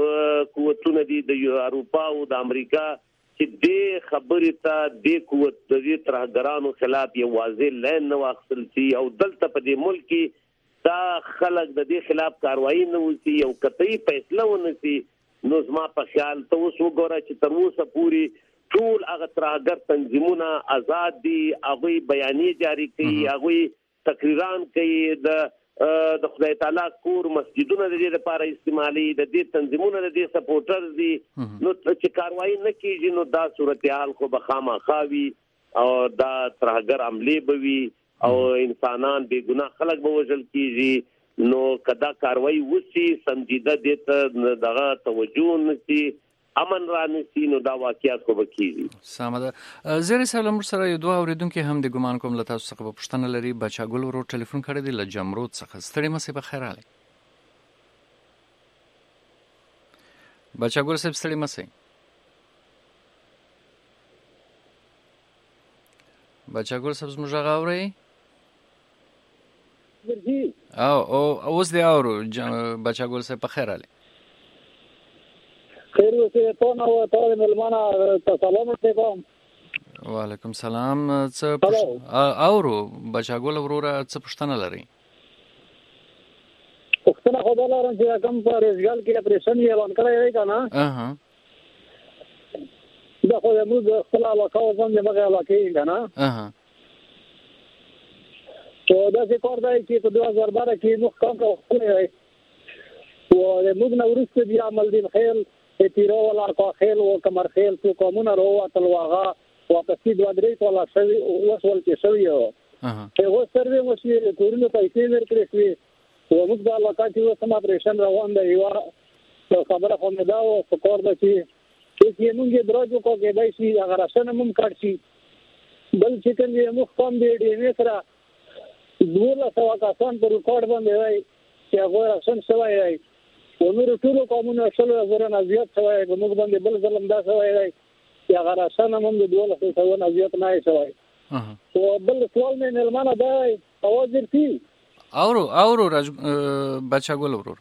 قوتونه دي د اروپا او د امریکا چې دې خبرې ته د قوت د دې ترهګرانو خلاف یو واضح لین نو اخصل شي او دلته په دې ملک کې دا خلک د دې خلاف کاروایی نه وسی یو قطعي فیصله ونسی نو زما په خیال ته اوس وګوره چې تر اوسه پوری ټول هغه ترهګر تنظیمونه آزاد دي هغه بیانیه جاری کوي هغه تقریران کوي د د خدای تعالی کور مسجدونه د دې لپاره استعمالي د دې تنظیمونه د دې سپورټرز دي نو چې کاروایی نه کیږي نو دا صورتحال خو به خامخاوي او دا ترهګر عملي بوي او انسانان بے ګناه خلک به وژل کیږي نو کدا کاروایی وسی سنجیده دې ته دغه توجه نشي امن را نشي نو دا واقعیت خو بکیږي سمه زیر سلام سره یو دوه اوریدونکو هم د ګمان کوم لته څخه په پښتنه لري بچا ګل ورو ټلیفون کړی دی ل جمرود څخه ستړي مې په خیر علي بچا ګل سب ستړي مې بچا ګل سب زموږ غاوري او او اوس دی اورو بچا ګل سب په خیر علي خیر اوسه ته نو ته ملمانه سلام علیکم وعلیکم سلام څه اورو بچا ګل وروره څه پښتنه لري پښتنه خو دلاره چې کوم په رزګال کې اپریشن یې اعلان کړی دی کنه اها دا خو موږ خپل علاقه وزن دغه علاقې کنه اها تو دا څه کار دی چې په دوه هزار بارہ کې موږ کار کوو او موږ نو ورسته بیا عمل دین خیل تیرو ولا کو خیل او کمر خیل تو کومونه رو تلواغه واپسې دوه درې کاله شوي وسول چې شوي وو هغه سروې وشي کورونه پیسې ورکړې شوې او موږ د علاقه کې اوس هم اپریشن روان دی یو خبره خو مې دا و فکر ده چې چې موږ دروازه کو کې دای شي هغه راشنه مم کړ شي بل چې کوم یې موږ کوم دی ډي سره دوه سوا کسان په ریکارډ باندې وای چې هغه راشن شوی دی او نور ټول قومونه شلو زره نه زیات شوی دی موږ باندې بل ظلم دا شوی دی چې هغه راشنه مم د دوه سوا نه زیات نه شوی او بل سوال مې ملمانه دی اواز ورتي اورو اورو راج بچا ګول ورور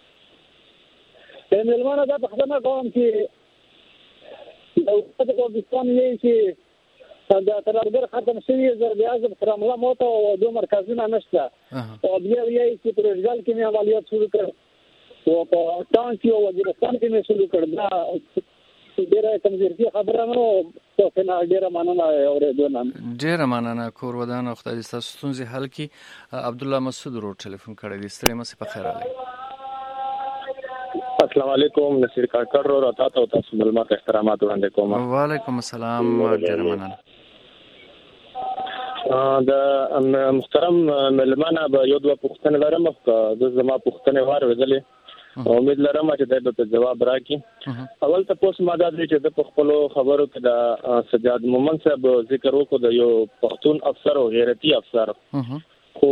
د ملمانه دا په کوم چې د پاکستان یې چې دا ترګر ختم شوی زر بیا ز فراملا موته او دوه مرکزونه نشته او بیا یې چې پرېږدل کې مې عملیات شروع کړ او په تان کې او وزیرستان کې مې شروع کړ دا ډیره کمزوري خبره نه او څنګه ډیره مننه اورېدو نه ډیره مننه کور ودان او خدای ستاسو ستونزې حل کړي عبد الله مسعود ورو ټلیفون کړی دی ستړي مې په خیر علي السلام علیکم نصیر کاکړ رو تاسو ته تاسو ملمات احترامات وړاندې کوم وعلیکم السلام ډیره مننه د محترم ملمانه به یو دوه پوښتنې لرم د زما پوښتنې وار ودلې امید لرم چې د ته جواب راکړي اول ته پوس ماده دې چې د خپل خبرو کې د سجاد مومن صاحب ذکر وکړو د یو پښتون افسر او غیرتی افسر خو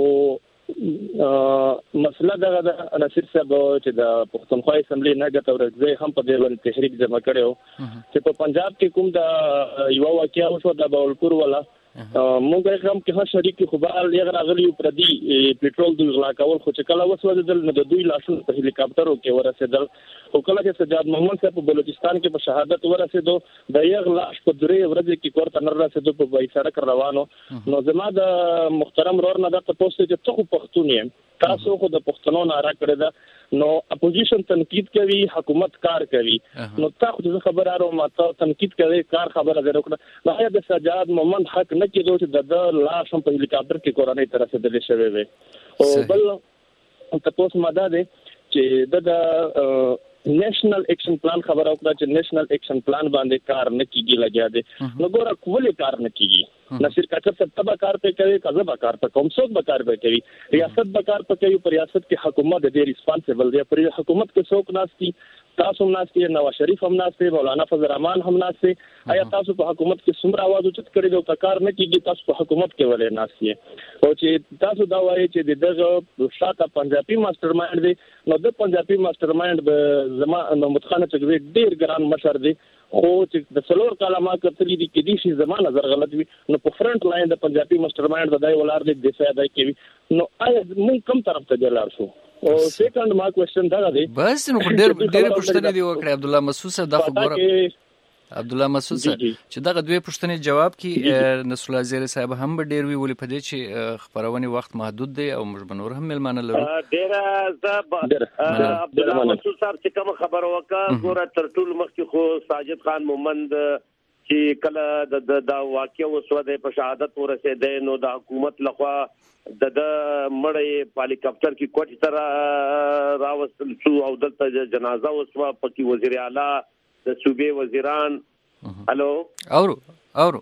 مسله دغه د نصیر صاحب چې د پښتونخوا اسمبلی نه ګټور ځای هم په دې باندې تحریک جمع کړو چې په پنجاب کې کوم د یو واقعیا وشو د باولپور ولا موږ هم کې هر شریک خو به یې راغلی پر دې پېټرول د غلا کول خو چې کله وسوځل نو د دوی لاشونه په هلیکاپټرو کې ورسېدل او کله چې سجاد محمد صاحب په بلوچستان کې په شهادت ورسېدو د یو لاش په درې ورځې کې کوړه نه رسېدو په وای سړک روانو نو زما د محترم رور نه د تاسو چې څه پښتون یې تاسو خو د پښتنو ناره کړی دا نو اپوزیشن تنقید کوي حکومت کار کوي نو تاسو د خبرارو ماته تنقید کوي کار خبره ده وکړه نو د سجاد محمد حق نه کېدو چې د لاش په هلیکاپټر کې کورانه تر رسېدل شوی وي او بل تاسو ماده ده چې د نېشنل اکشن پلان خبره وکړه چې نېشنل اکشن پلان باندې کار نه کیږي لګیا دي نو ګوره کولې کار نه کیږي نصیر کاکر صاحب تبا کار په کوي کزه به کار په کوم څوک به کار په کوي ریاست به کار په کوي پر ریاست کې حکومت دې ریسپانسیبل دی پر حکومت کې څوک ناشتي تاسو هم ناشتي نواز شریف هم ناشتي مولانا فضل الرحمن هم ناشتي آیا تاسو په حکومت کې څومره आवाज اوچت کړی دی کار نه کیږي تاسو په حکومت کې ولې ناشتي او چې تاسو دا وایي چې دغه شاته پنجابي ماستر مایند دی نو د پنجابي ماستر مایند به زما متخانه چې ډیر ګران مشر دی خو چې د څلور کاله ما کتلې دي کې دي شي زمانه نظر غلط وي نو په فرنٹ لاین د پنجابي ماستر مایند د دای ولار د دفاع دای کوي نو آیا موږ کوم طرف ته جلار شو او سیکنډ ما کوېسچن دا دی بس نو ډېر ډېر پوښتنې دی وکړه عبد الله مسعود صاحب دا خبره عبد الله مسعود صاحب چې دغه دوه پوښتنې جواب کې نصر الله زیر صاحب هم به ډېر وی ولې په دې چې خبرونه وخت محدود دی او موږ بنور هم ملمانه لرو ډېر زه عبد الله مسعود صاحب چې کوم خبر وکړه ګوره تر ټولو مخکې خو ساجد خان مومند چې کله د دا واقعي وسو د په شهادت ورسېد نو د حکومت لخوا د د مړې پالیکاپټر کې کوټ تر راوستل شو او دلته جنازه وسو پکې وزیر اعلی د صوبې وزیران الو اورو اورو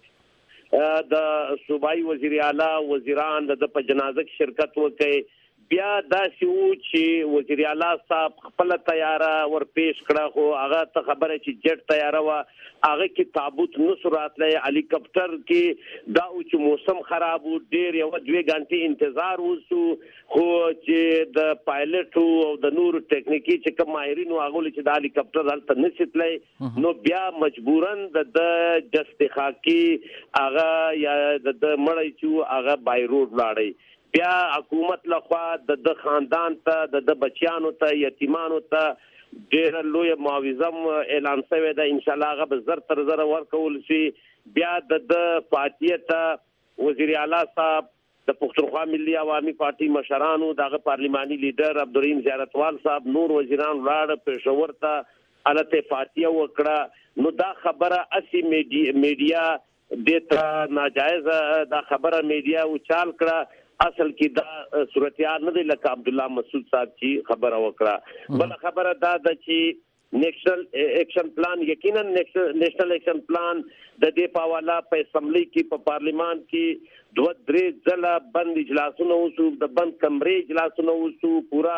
د صوبایي وزیر اعلی وزیران د په جنازه کې شرکت وکړي بیا دا شو چې وزیر اعلی صاحب خپل تیاره ور پیش کړه خو هغه ته خبره چې جټ تیاره وا هغه کې تابوت نصرات لې هلیکاپټر کې دا او چې موسم خراب و ډیر یو دوه غنټې انتظار وسو خو چې د پایلټ او د نور ټیکنیکی چې کوم ماهرین هغه چې د هلیکاپټر حالت نشیتلې نو بیا مجبورن د جستخاکی هغه یا د مړی چې هغه بای روډ لاړی بیا حکومت لخوا د خاندان ته د بچیانو ته یتیمانو ته ډېر لوی معاوضه اعلان شوی دی ان شاء الله هغه به زر تر زر ورکول شي بیا د فاتحه ته وزیر اعلی صاحب د پښتونخوا ملي عوامي پارټي مشرانو دغه پارلماني لیډر عبدالرحیم زیارتوال صاحب نور وزیران ولاړ پېښور ته الته فاتحه وکړه نو دا خبره اسی میډیا دته ناجایز دا خبره میډیا وچال کړه اصل کې دا صورتحال نه دی لکه عبد الله مسعود صاحب چې خبره وکړه بل خبره دا ده چې نیشنل ایکشن پلان یقینا نیشنل ایکشن پلان د دې په حواله په اسمبلی کې په پارلیمان کې دوه درې ځله بند اجلاسونه وشو د بند کمرې اجلاسونه وشو پورا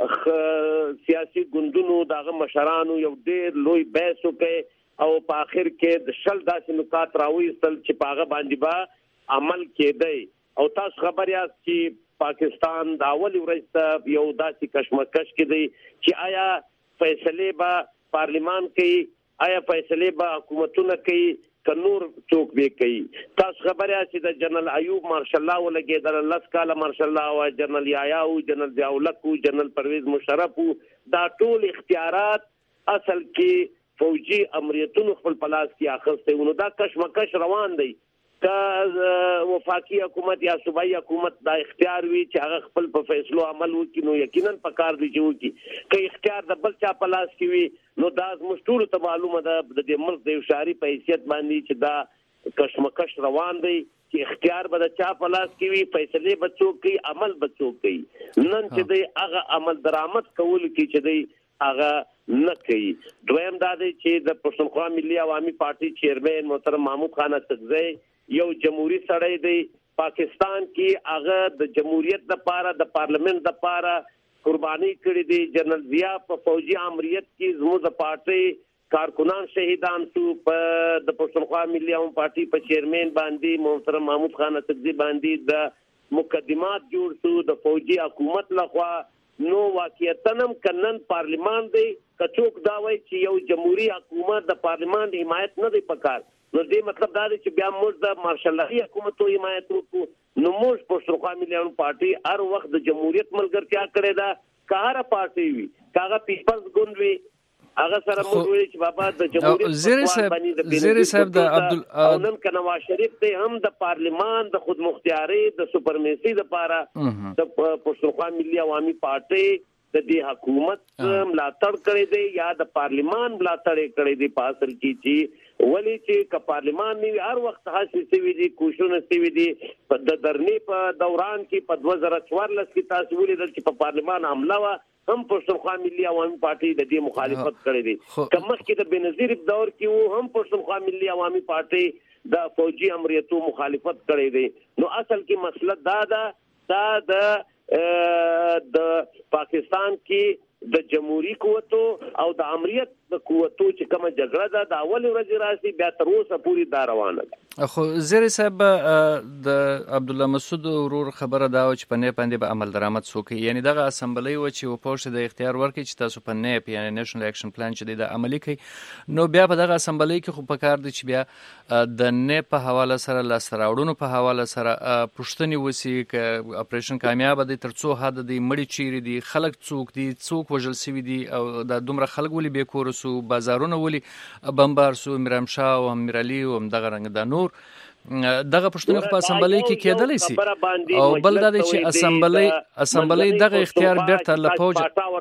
سیاسي ګوندونو دغه مشرانو یو ډېر لوی بحث وکړ او په اخر کې د شل داسې نکات راوېستل چې په هغه باندې به عمل کېدی او تاسو خبر یاست چې پاکستان د اول ورځ یو داسې کشمکش کې دی چې آیا فیصله با پارلیمان کوي آیا فیصله با حکومتونه کوي ک نور څوک به کوي تاسو خبر یاست چې د جنرال ایوب مارشل الله ولګیدل لس کاله مارشل الله او جنرال یایا او جنرال ضیاءالله او جنرال پرویز مشرف دا ټول اختیارات اصل کې فوجي امریتونو خپل پلاس کې اخسته ونه دا کشمکش روان دی که وفاقي حکومت یا صوبایي حکومت دا اختیار وی چې هغه خپل په فیصلو عمل وکړي نو یقینا پکار دی چې وکړي که اختیار د بل چا په لاس کې وي نو دا مشتور ته معلومه ده د دې ملک د شهري په حیثیت باندې چې دا کشمکش روان دی چې اختیار به د چا په لاس کې وي فیصله به څوک کوي عمل به څوک کوي نن چې دی هغه عمل درآمد کول کې چې دی هغه نه کوي دویم دا دی چې د پښتونخوا ملي عوامي پارټي چیرمن محترم محمود خان اڅکزی یو جمهوریت سړی دی پاکستان کې هغه د جمهوریت لپاره د پارلیمنت لپاره قرباني کړې دي جنرال ضیاء په فوجي امریت کې زموږ د پارټي کارکنان شهیدان شو په د پښتونخوا ملي عوامي پارټي په چیرمن باندې محترم محمود خان اڅکزی باندې د مقدمات جوړ شو د فوجي حکومت لخوا نو واقعیتنم کنن پارلیمان دی کڅوک دا وایي چې یو جمهوریت حکومت د پارلیمان د حمایت نه دی پکار نو دې مطلب دا دی چې بیا موږ د مارشل الله حکومت او حمایت وکړو نو موږ پښتونخوا ملي عوامي پارټي هر وخت د جمهوریت ملګرتیا کړې ده که هره پارټي وي هغه پیپلز ګوند وي هغه سره موږ وایي چې بابا د جمهوریت زیری صاحب زیری صاحب د عبدال او نن که نواز شریف ته هم د پارلیمان د خود مختیاري د سپرمیسي لپاره د پښتونخوا ملي عوامي پارټي د دې حکومت ملاتړ کړی دی یا د پارلیمان ملاتړ کړی دی په اصل کې چې ولی چې ک پارلیمان نیوی هر وخت حاصل شوی دي کوشونه شوی دي په د درنی په دوران کې په دوه زره څوارلس کې تاسو ولیدل چې په پارلیمان حمله وا هم پښتونخوا ملي عوامي پارټي د دې مخالفت کړی دي کمخ کې د بنظیر دور کې وو هم پښتونخوا ملي عوامي پارټي د فوجي امریتو مخالفت کړی دي نو اصل کې مسله دا ده دا د د پاکستان کې د جمهوریت قوتو او د امریت د قوتو چې کومه جګړه ده د اول ورځ راسي بیا تر اوسه پوری دا روانه ده خو زیری صاحب د عبد الله مسعود ورور خبره دا چې په نه باندې به عمل درآمد سوکي یعنی دغه اسمبلی و چې و پوښت د اختیار ورکړي چې تاسو په نه یعنی نېشنل اکشن پلان چې د عملی کوي نو بیا په دغه اسمبلی کې خو په کار دي چې بیا د نه په حواله سره لاسراوړونو په حواله سره پښتني وسی ک اپریشن کامیاب دي ترڅو حد دي مړی چیرې دي خلک څوک دي څوک وجل سوي دي او د دومره خلک ولي به کور سو بازارونه ولي بمبار سو میرامشاه او میرعلی او دغه رنګ د نور دغه پښتون په اسمبلی کې کېدلی سي او بل دا چې اسمبلی اسمبلی دغه اختیار بیرته لپوج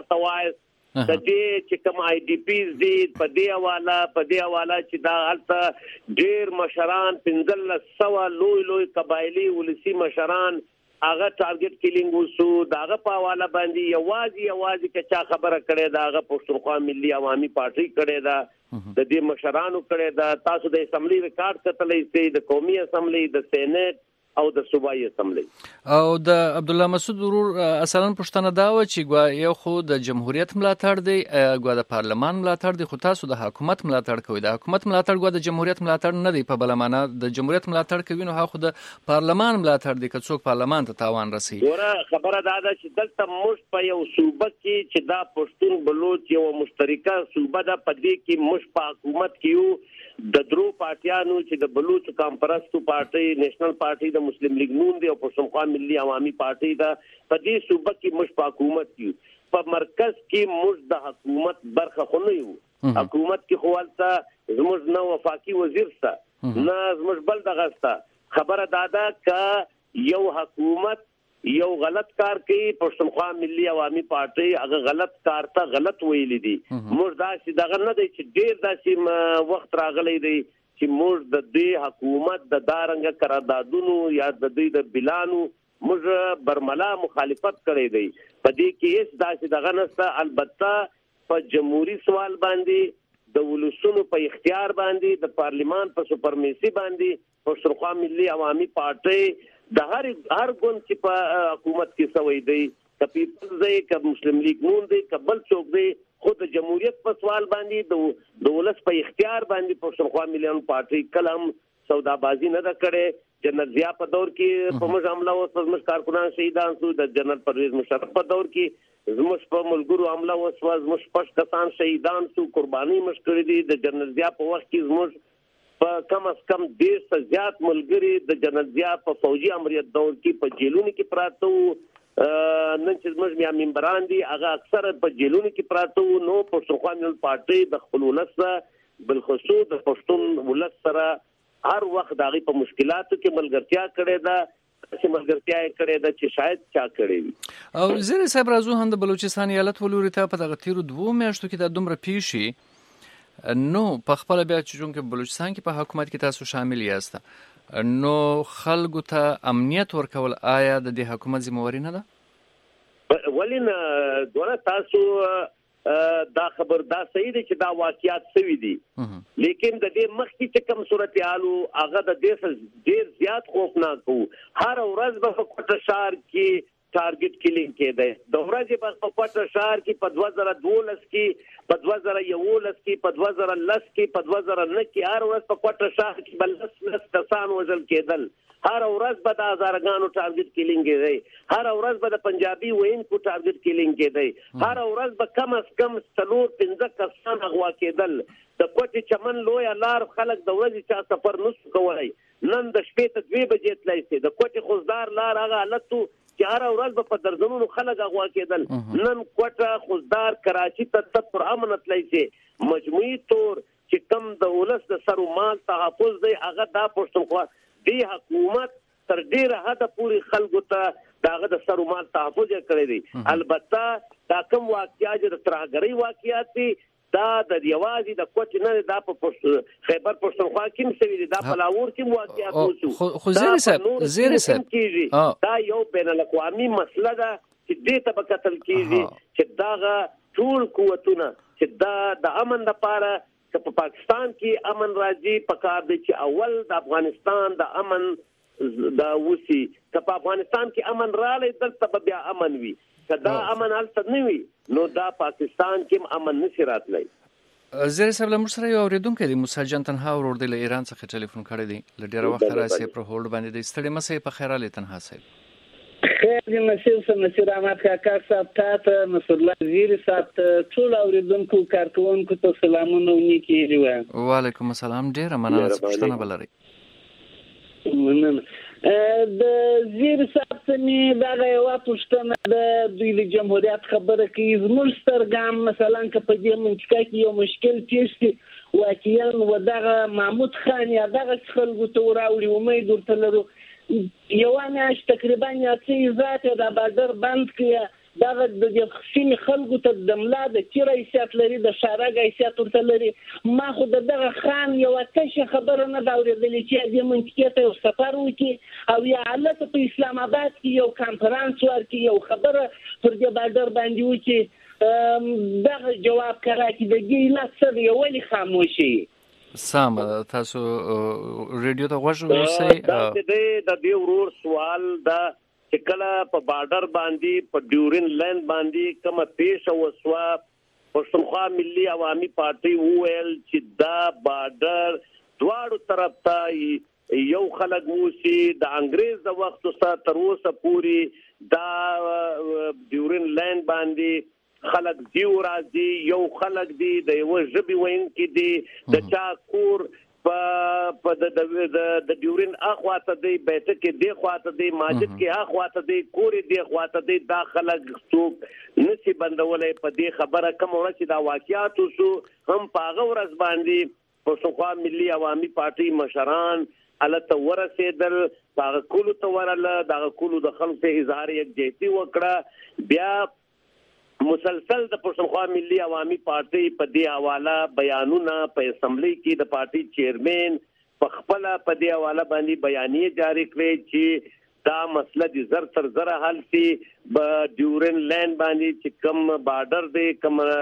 د دې چې کوم آی ډی پیز دي په دې حواله په دې حواله چې دا البته ډیر مشران پنځل سوا لوی لوی قبایلی ولسی مشران هغه ټارګټ کیلینګ وسو داغه په حواله باندې یوازې یوازې که چا خبره کړې دا هغه پښتونخوا ملي عوامي پارټي کړې دا د دې مشرانو کړې دا تاسو د اسمبلی ریکارډ کتلې سي د قومي اسمبلی د سېنات او د صوبایي اسمبلی او د عبد الله مسعود ورور اصلا پښتنه دا و چې ګوا یو خو د جمهوریت ملاتړ دی ګوا د پارلمان ملاتړ دی خو تاسو د حکومت ملاتړ کوئ د حکومت ملاتړ ګوا د جمهوریت ملاتړ نه دی په بل معنا د جمهوریت ملاتړ کوي نو خو د پارلمان ملاتړ دی که څوک پارلمان ته تاوان رسي ګوره خبره دا ده چې دلته موږ په یو صوبه کې چې دا پښتون بلوچ یو مشترکه صوبه ده په دې کې موږ په حکومت کې یو د درو پارټیانو چې د بلوچ کانفرنسو پارټي نېشنل پارټي د مسلم لیگ نون دی او پښتونخوا ملي عوامي پارټي دا په دې صوبه کې موږ په حکومت کې په مرکز کې موږ د حکومت برخه خو نه یو حکومت کې خو ولته زموږ نه وفاقي وزیر سره نه زموږ بل دغه سره خبره دادا ک یو حکومت یو غلط کار کوي پښتونخوا ملي عوامي پارټي هغه غلط کار ته غلط ویلي دي موږ دا چې دغه نه دی چې ډیر داسې وخت راغلی دی چې موږ د دې حکومت د دارنګ قراردادونو یا د دې د بلانو موږ برملا مخالفت کړی دی په دې کې هیڅ داسې دغه نشته البته په جمهوریت سوال باندې د ولسونو په اختیار باندې د پارلیمان په سپرمیسي باندې پښتونخوا ملي عوامي پارټي د هر هر ګوند چې په حکومت کې سوي دی که پیپلز دی که مسلم لیگ نون دی که بل څوک دی خو د جمهوریت په سوال باندې د ولس په اختیار باندې پښتونخوا ملي عوامي پارټي کلم سودابازي نه ده کړې. جنرال ضیا په دور کې په موږ حمله وسوه زموږ کارکنان شهیدان شو. د جنرال پرویز مشرف په دور کې زموږ په ملګرو حمله وسوه زموږ شپږ کسان شهیدان شو قرباني مش کړې دي. د جنرال ضیا په وخت کې زموږ په کم از کم ډېر څه زیات ملګري د جنرال ضیا په فوجي امریت دور کې په جیلونو کې پراته وو. نن چې زموږ بیا ممبران دي هغه اکثره په جیلونو کې پراته وو. نو پښتونخوا ملي پارټي د خپل ولس بالخصوص د پښتون ولس سره هر وخت دغه په مشکلاتو کې ملګرتیا کړې ده چې ملګرتیا کړې ده چې شاید چا کړې وي. او زیر صاحب راځو هم د بلوچستان ایالت ولوري ته په دغه تیرو دوه میاشتو کې د دومره پیښې نو په خپل بیا چې جون کې بلوچستان کې په حکومت کې تاسو شامل یاست نو خلکو ته امنیت ورکول آیا د دې حکومت ذمہواری نه ده؟ ولین دوه تاسو دا خبر دا صحیح دی چې دا واقعیات سوي دي لیکن د دې مخکې چې کوم صورتحالو هغه د دې ډېر زیات خوفناک وو. هر ورځ به په کوټه ښار کې ټارګټ کیلینګ کېده. د ورځې په کوټه ښار کې په دوه زره دولس کې په دوه زره یولس کې په دوه زره لس کې په دوه زره نه کې هر ورځ په کوټه ښار کې بل لس لس کسان وژل کېدل. هر ورځ به د هزارګانو ټارګټ کیلینګ کېدی. هر ورځ به د پنجابي وینکو ټارګټ کیلینګ کېدی. هر ورځ به کم از کم څلور پنځه کسان اغوا کېدل. د کوټې چمن لوی لار خلک د ورځې چا سفر نشو کولی. نن د شپې ته دوه بجې تللی سي. د کوټې خوزدار لار هغه حالت چې هر ورځ به په درځنونو خلک اغوا کېدل. نن کوټه خوزدار کراچي ته پر امن تللی سي. مجموعي طور چې کم د ولس د سر و مال تحفظ دی هغه دا پښتونخوا دی حکومت تر ډیره حده پورې خلکو ته داغه د سر و مال تحفظ کړی دی. البته دا کوم واقعیات د ترهګرۍ واقعیات دي دا د یوازې د کوټ نه دا په خیبر پښتونخوا کې هم سوي دي. دا په لاهور کې واقعیات وشو. خو زیر صاحب زیر صاحب دا یو بین الاقوامي مسله ده چې دې ته به قتل کیږي چې داغه ټول قوتونه چې دا د امن لپاره که په پاکستان کې امن راځي پکار دی چې اول د افغانستان د امن د وسی که په افغانستان کې امن رالی دلته بیا امن وي. که دا امن هلته نه وي نو دا پاکستان کې امن نشي راتلی. زیر صاحب له موږ سره یو اورېدونکی دی موسی جان تنها ورور دی له ایران څخه ټلیفون کړی دی. له ډېره وخته راسي پر هولډ باندې دی. ستړي مه سئ په خیر علي تنها صاحب. خیر دی نصیر صاحب نصیر احمد کاکا صاحب تاته نصر الله زیری صاحب ټول اوریدونکو کارکونکو ته سلامونه او نیکی ویل. وعلیکم السلام. ډیره مننه. پوښتنه بلري. مننه. د زیری صاحب ته مې دا یو پوښتنه د دوی د جمهوریت خبره کوي. زموږ سترګام مثلا که په دې منطقه کې یو مشکل پیښ شي واقعا و دغه محمود خان یا دغه خلکو ته وراوړي امید ورته لرو یو میاشت تقریبا یا څه ذات د بازار بند کړي دغه د سیمې خلکو ته د ملا د چیرې حیثیت لري د شارګ حیثیت ورته لري. ما خو دغه خان یو تشه خبره نه دا اورېدلې چې دې منطقې ته یو سفر وکړي او یا حالت په اسلام آباد کې یو کانفرنس ورکړي یو خبره پر دې بازار باندې وکړي. دغه جواب کراچي د دې نه څه یو ولې خاموشي سام تاسو ریډیو ته غوږ ونیسئ. دا د دې ورور سوال دا چې کله په بارډر باندې په ډیورین لند باندې کومه پیښه وسوه پښتونخوا ملي عوامي پارټي وویل چې دا بارډر دواړو طرف ته یو خلک موسی د انګريز د وخت څخه تر اوسه پورې دا ډیورین لند باندې خلک دیو راځي یو خلک دی د یو ژبي وینکي دی د چا کور په د د ډیورین اخواته دی بیت کې دی خواته دی ماجد کې اخواته دی کور دی خواته دی دا خلک څوک نسی بندولې په دې خبره کوم ورځ دا واقعیات شو هم په هغه ورځ باندې پښتونخوا ملي عوامي پارټي مشران الته ورسېدل هغه کولو ته ورله دا کولو د خلکو اظهار یکجهتي وکړه. بیا مسلسل د پښتونخوا ملي عوامي پارټي په دې حواله بیانونه په اسمبلی کې د پارټي چیرمن په خپل په دې حواله باندې بیانیه جاری کړې چې دا مسله د زر تر زر حل شي. په ډیورین لند باندې چې کم بارډر دی کم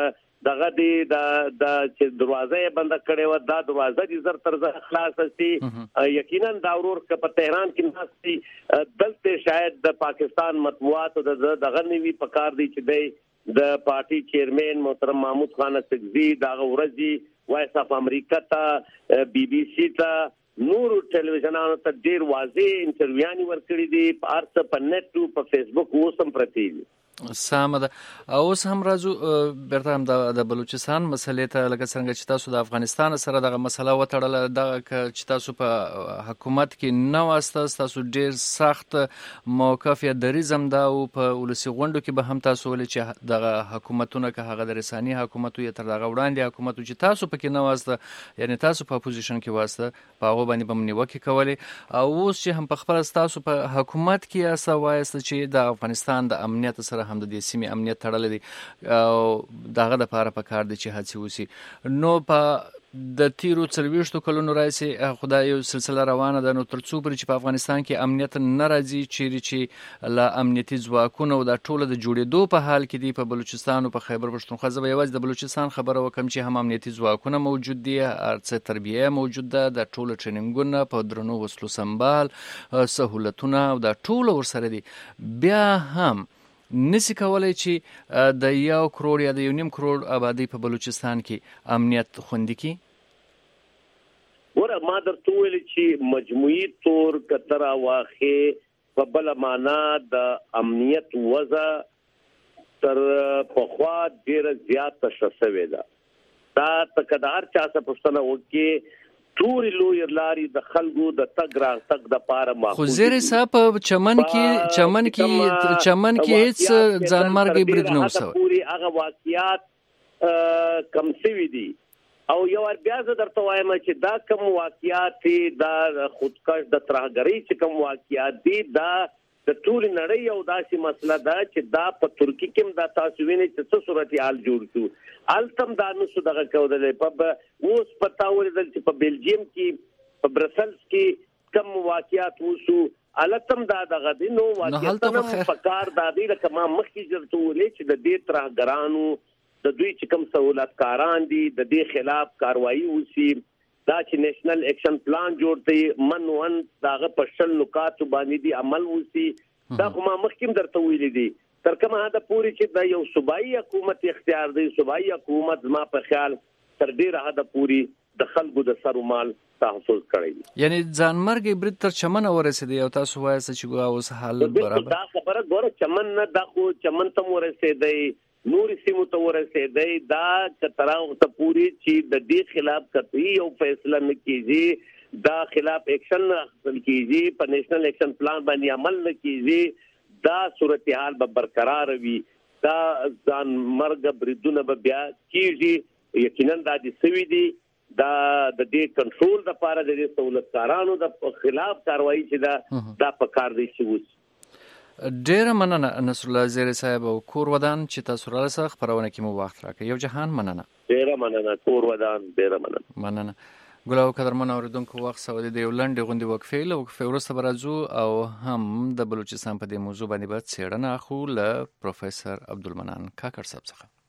دغه دی د د چې دروازه بند کړي و دا دروازه دي زر تر زر خلاص شي یقینا دا ورور ک په تهران کې ناسي دلته شاید د پاکستان مطبوعات د دغه نیوی پکار دي چې دی د پارټي چیرمن محترم محمود خان سګزی دا ورځي وایس اف امریکا ته بي بي سي ته نور ټلویزیونانو ته ډیر واضح انټرویواني ورکړي دي په ارڅ په نت په فیسبوک اوسم پرتی دي سم ده. اوس هم راځو بیرته هم د بلوچستان مسلې ته، لکه څنګه چې تاسو د افغانستان سره دغه مسله وتړله، دغه چې تاسو په حکومت کې نه واسطه، تاسو ډیر سخت موقف یا دریزم دا او په ولسی غونډو کې به هم تاسو ولې چې دغه حکومتونه که هغه د رساني حکومت یا تر دغه وړاندې حکومت چې تاسو پکې نه واسطه، یعنی تاسو په اپوزیشن کې واسطه، په هغه باندې به نیوکې کولې، او اوس چې هم په خپل تاسو په حکومت کې یاسته وایسته چې د افغانستان د امنیت سره هم د دې سیمې امنیت تړلی دی او دغه دپاره پکار دی چې هڅې وسي. نو په د تیرو څلوېښتو کلونو راهیسې خو دا یو سلسله روانه ده، نو تر څو پورې چې په افغانستان کې امنیت نه راځي، چیرې چې له امنیتي ځواکونو دا ټوله د جوړېدو په حال کې دي په بلوچستان او په خیبر پښتونخوا، زه به یوازې د بلوچستان خبره وکړم چې هم امنیتي ځواکونه موجود دي، هر څه تربیه موجود ده، د ټوله ټریننګونه په درنو وسلو سنبال سهولتونه او دا ټوله ورسره دي، بیا هم نسی کولای چې د یو کروڑ یا د یو نیم کروڑ آبادی په بلوچستان کې امنیت خوندي کی؟ وره ما درته ویل چې مجموعي طور کتر واخې په بل معنا د امنیت وضع تر پخوا ډیره زیاته شوه ده. دا تکدار چا څه پښتنه وکي ټول لوی لاري د خلکو د تګ را تګ د پاره ما خو زیر صاحب چمن کې چمن کې چمن کې هیڅ ځانمرګي برید نه وسو پوری هغه واقعیات کم سوي دي، او یو بیا زه درته وایم چې دا کم واقعیات دا خودکش د ترهګری چې کم واقعیات دي دا د ټول نړۍ یو داسې مسله ده چې دا په ترکی کې دا تاسو وینئ چې څه صورتحال جوړ شو، التم دا نو څه دغه کولای په اوس پتا ولې چې په بلجیم کې په برسلز کې کم واقعیات وشو، التم دا دغه دي نو واقعیت نه فکر دا دی لکه ما مخکې جوړ ولې چې د دې ترهګرانو د دوی چې کم سہولتکاران دي د دې خلاف کاروایی وشي، دا چې نېشنل اکشن پلان جوړ دی منون داغه پښل نکات باندې دی عمل وسی، دا کومه مخکیم درته ویل دي تر کومه دا پوری چې دا یو صوبایي حکومت اختیار دی، صوبایي حکومت ما په خیال تر ډیره حد پوری د خلکو د سرمال تحفظ کړی، یعنی ځانمرګي برید تر چمن ورسېدی او تاسو وایي چې ګوا اوس حال برابر دا خبره ګوره چمن نه دا خو چمن ته ورسېدی نور سیمو ته ورسېدی، دا کتراو ته پوری چې د دې خلاف کتوی یو فیصله نه کیږي، دا خلاف ایکشن نه اخیستل کیږي، په نېشنل ایکشن پلان باندې عمل نه کیږي، دا صورتحال به برقرار وي، دا ځان مرګ بریدونه به بیا کیږي، یقینا دا د سوي دي، دا د دې کنټرول د لپاره د سہولتکارانو د خلاف کاروایی چې دا دا په کار دی چې وس. ډیره مننه نصر الله زیری صاحب او کور ودان چې تاسو را سره خبرونه کې مو وخت راکړ. یو جهان مننه. ډیره مننه کور ودان ډیره مننه. مننه. ګلو قدرمن اوریدونکو وخت سعودي د یولند غونډې وقفې له وقفې وروسته برازو او هم د بلوچستان په دې موضوع باندې به څېړنه اخو له پروفیسور عبدالمنان کاکړ صاحب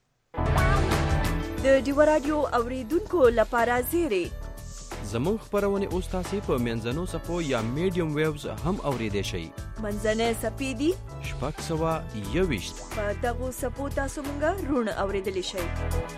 څخه. د ډیو رادیو اوریدونکو لپاره زیری زموږ خبرونه اوس تاسو په منځنو صفو یا میډیم ویوز هم اوریدئ شئ. منځنه سپیدي شپږ سوه یوویشت په دغو صفو تاسو مونږه رونه اوریدلی شئ.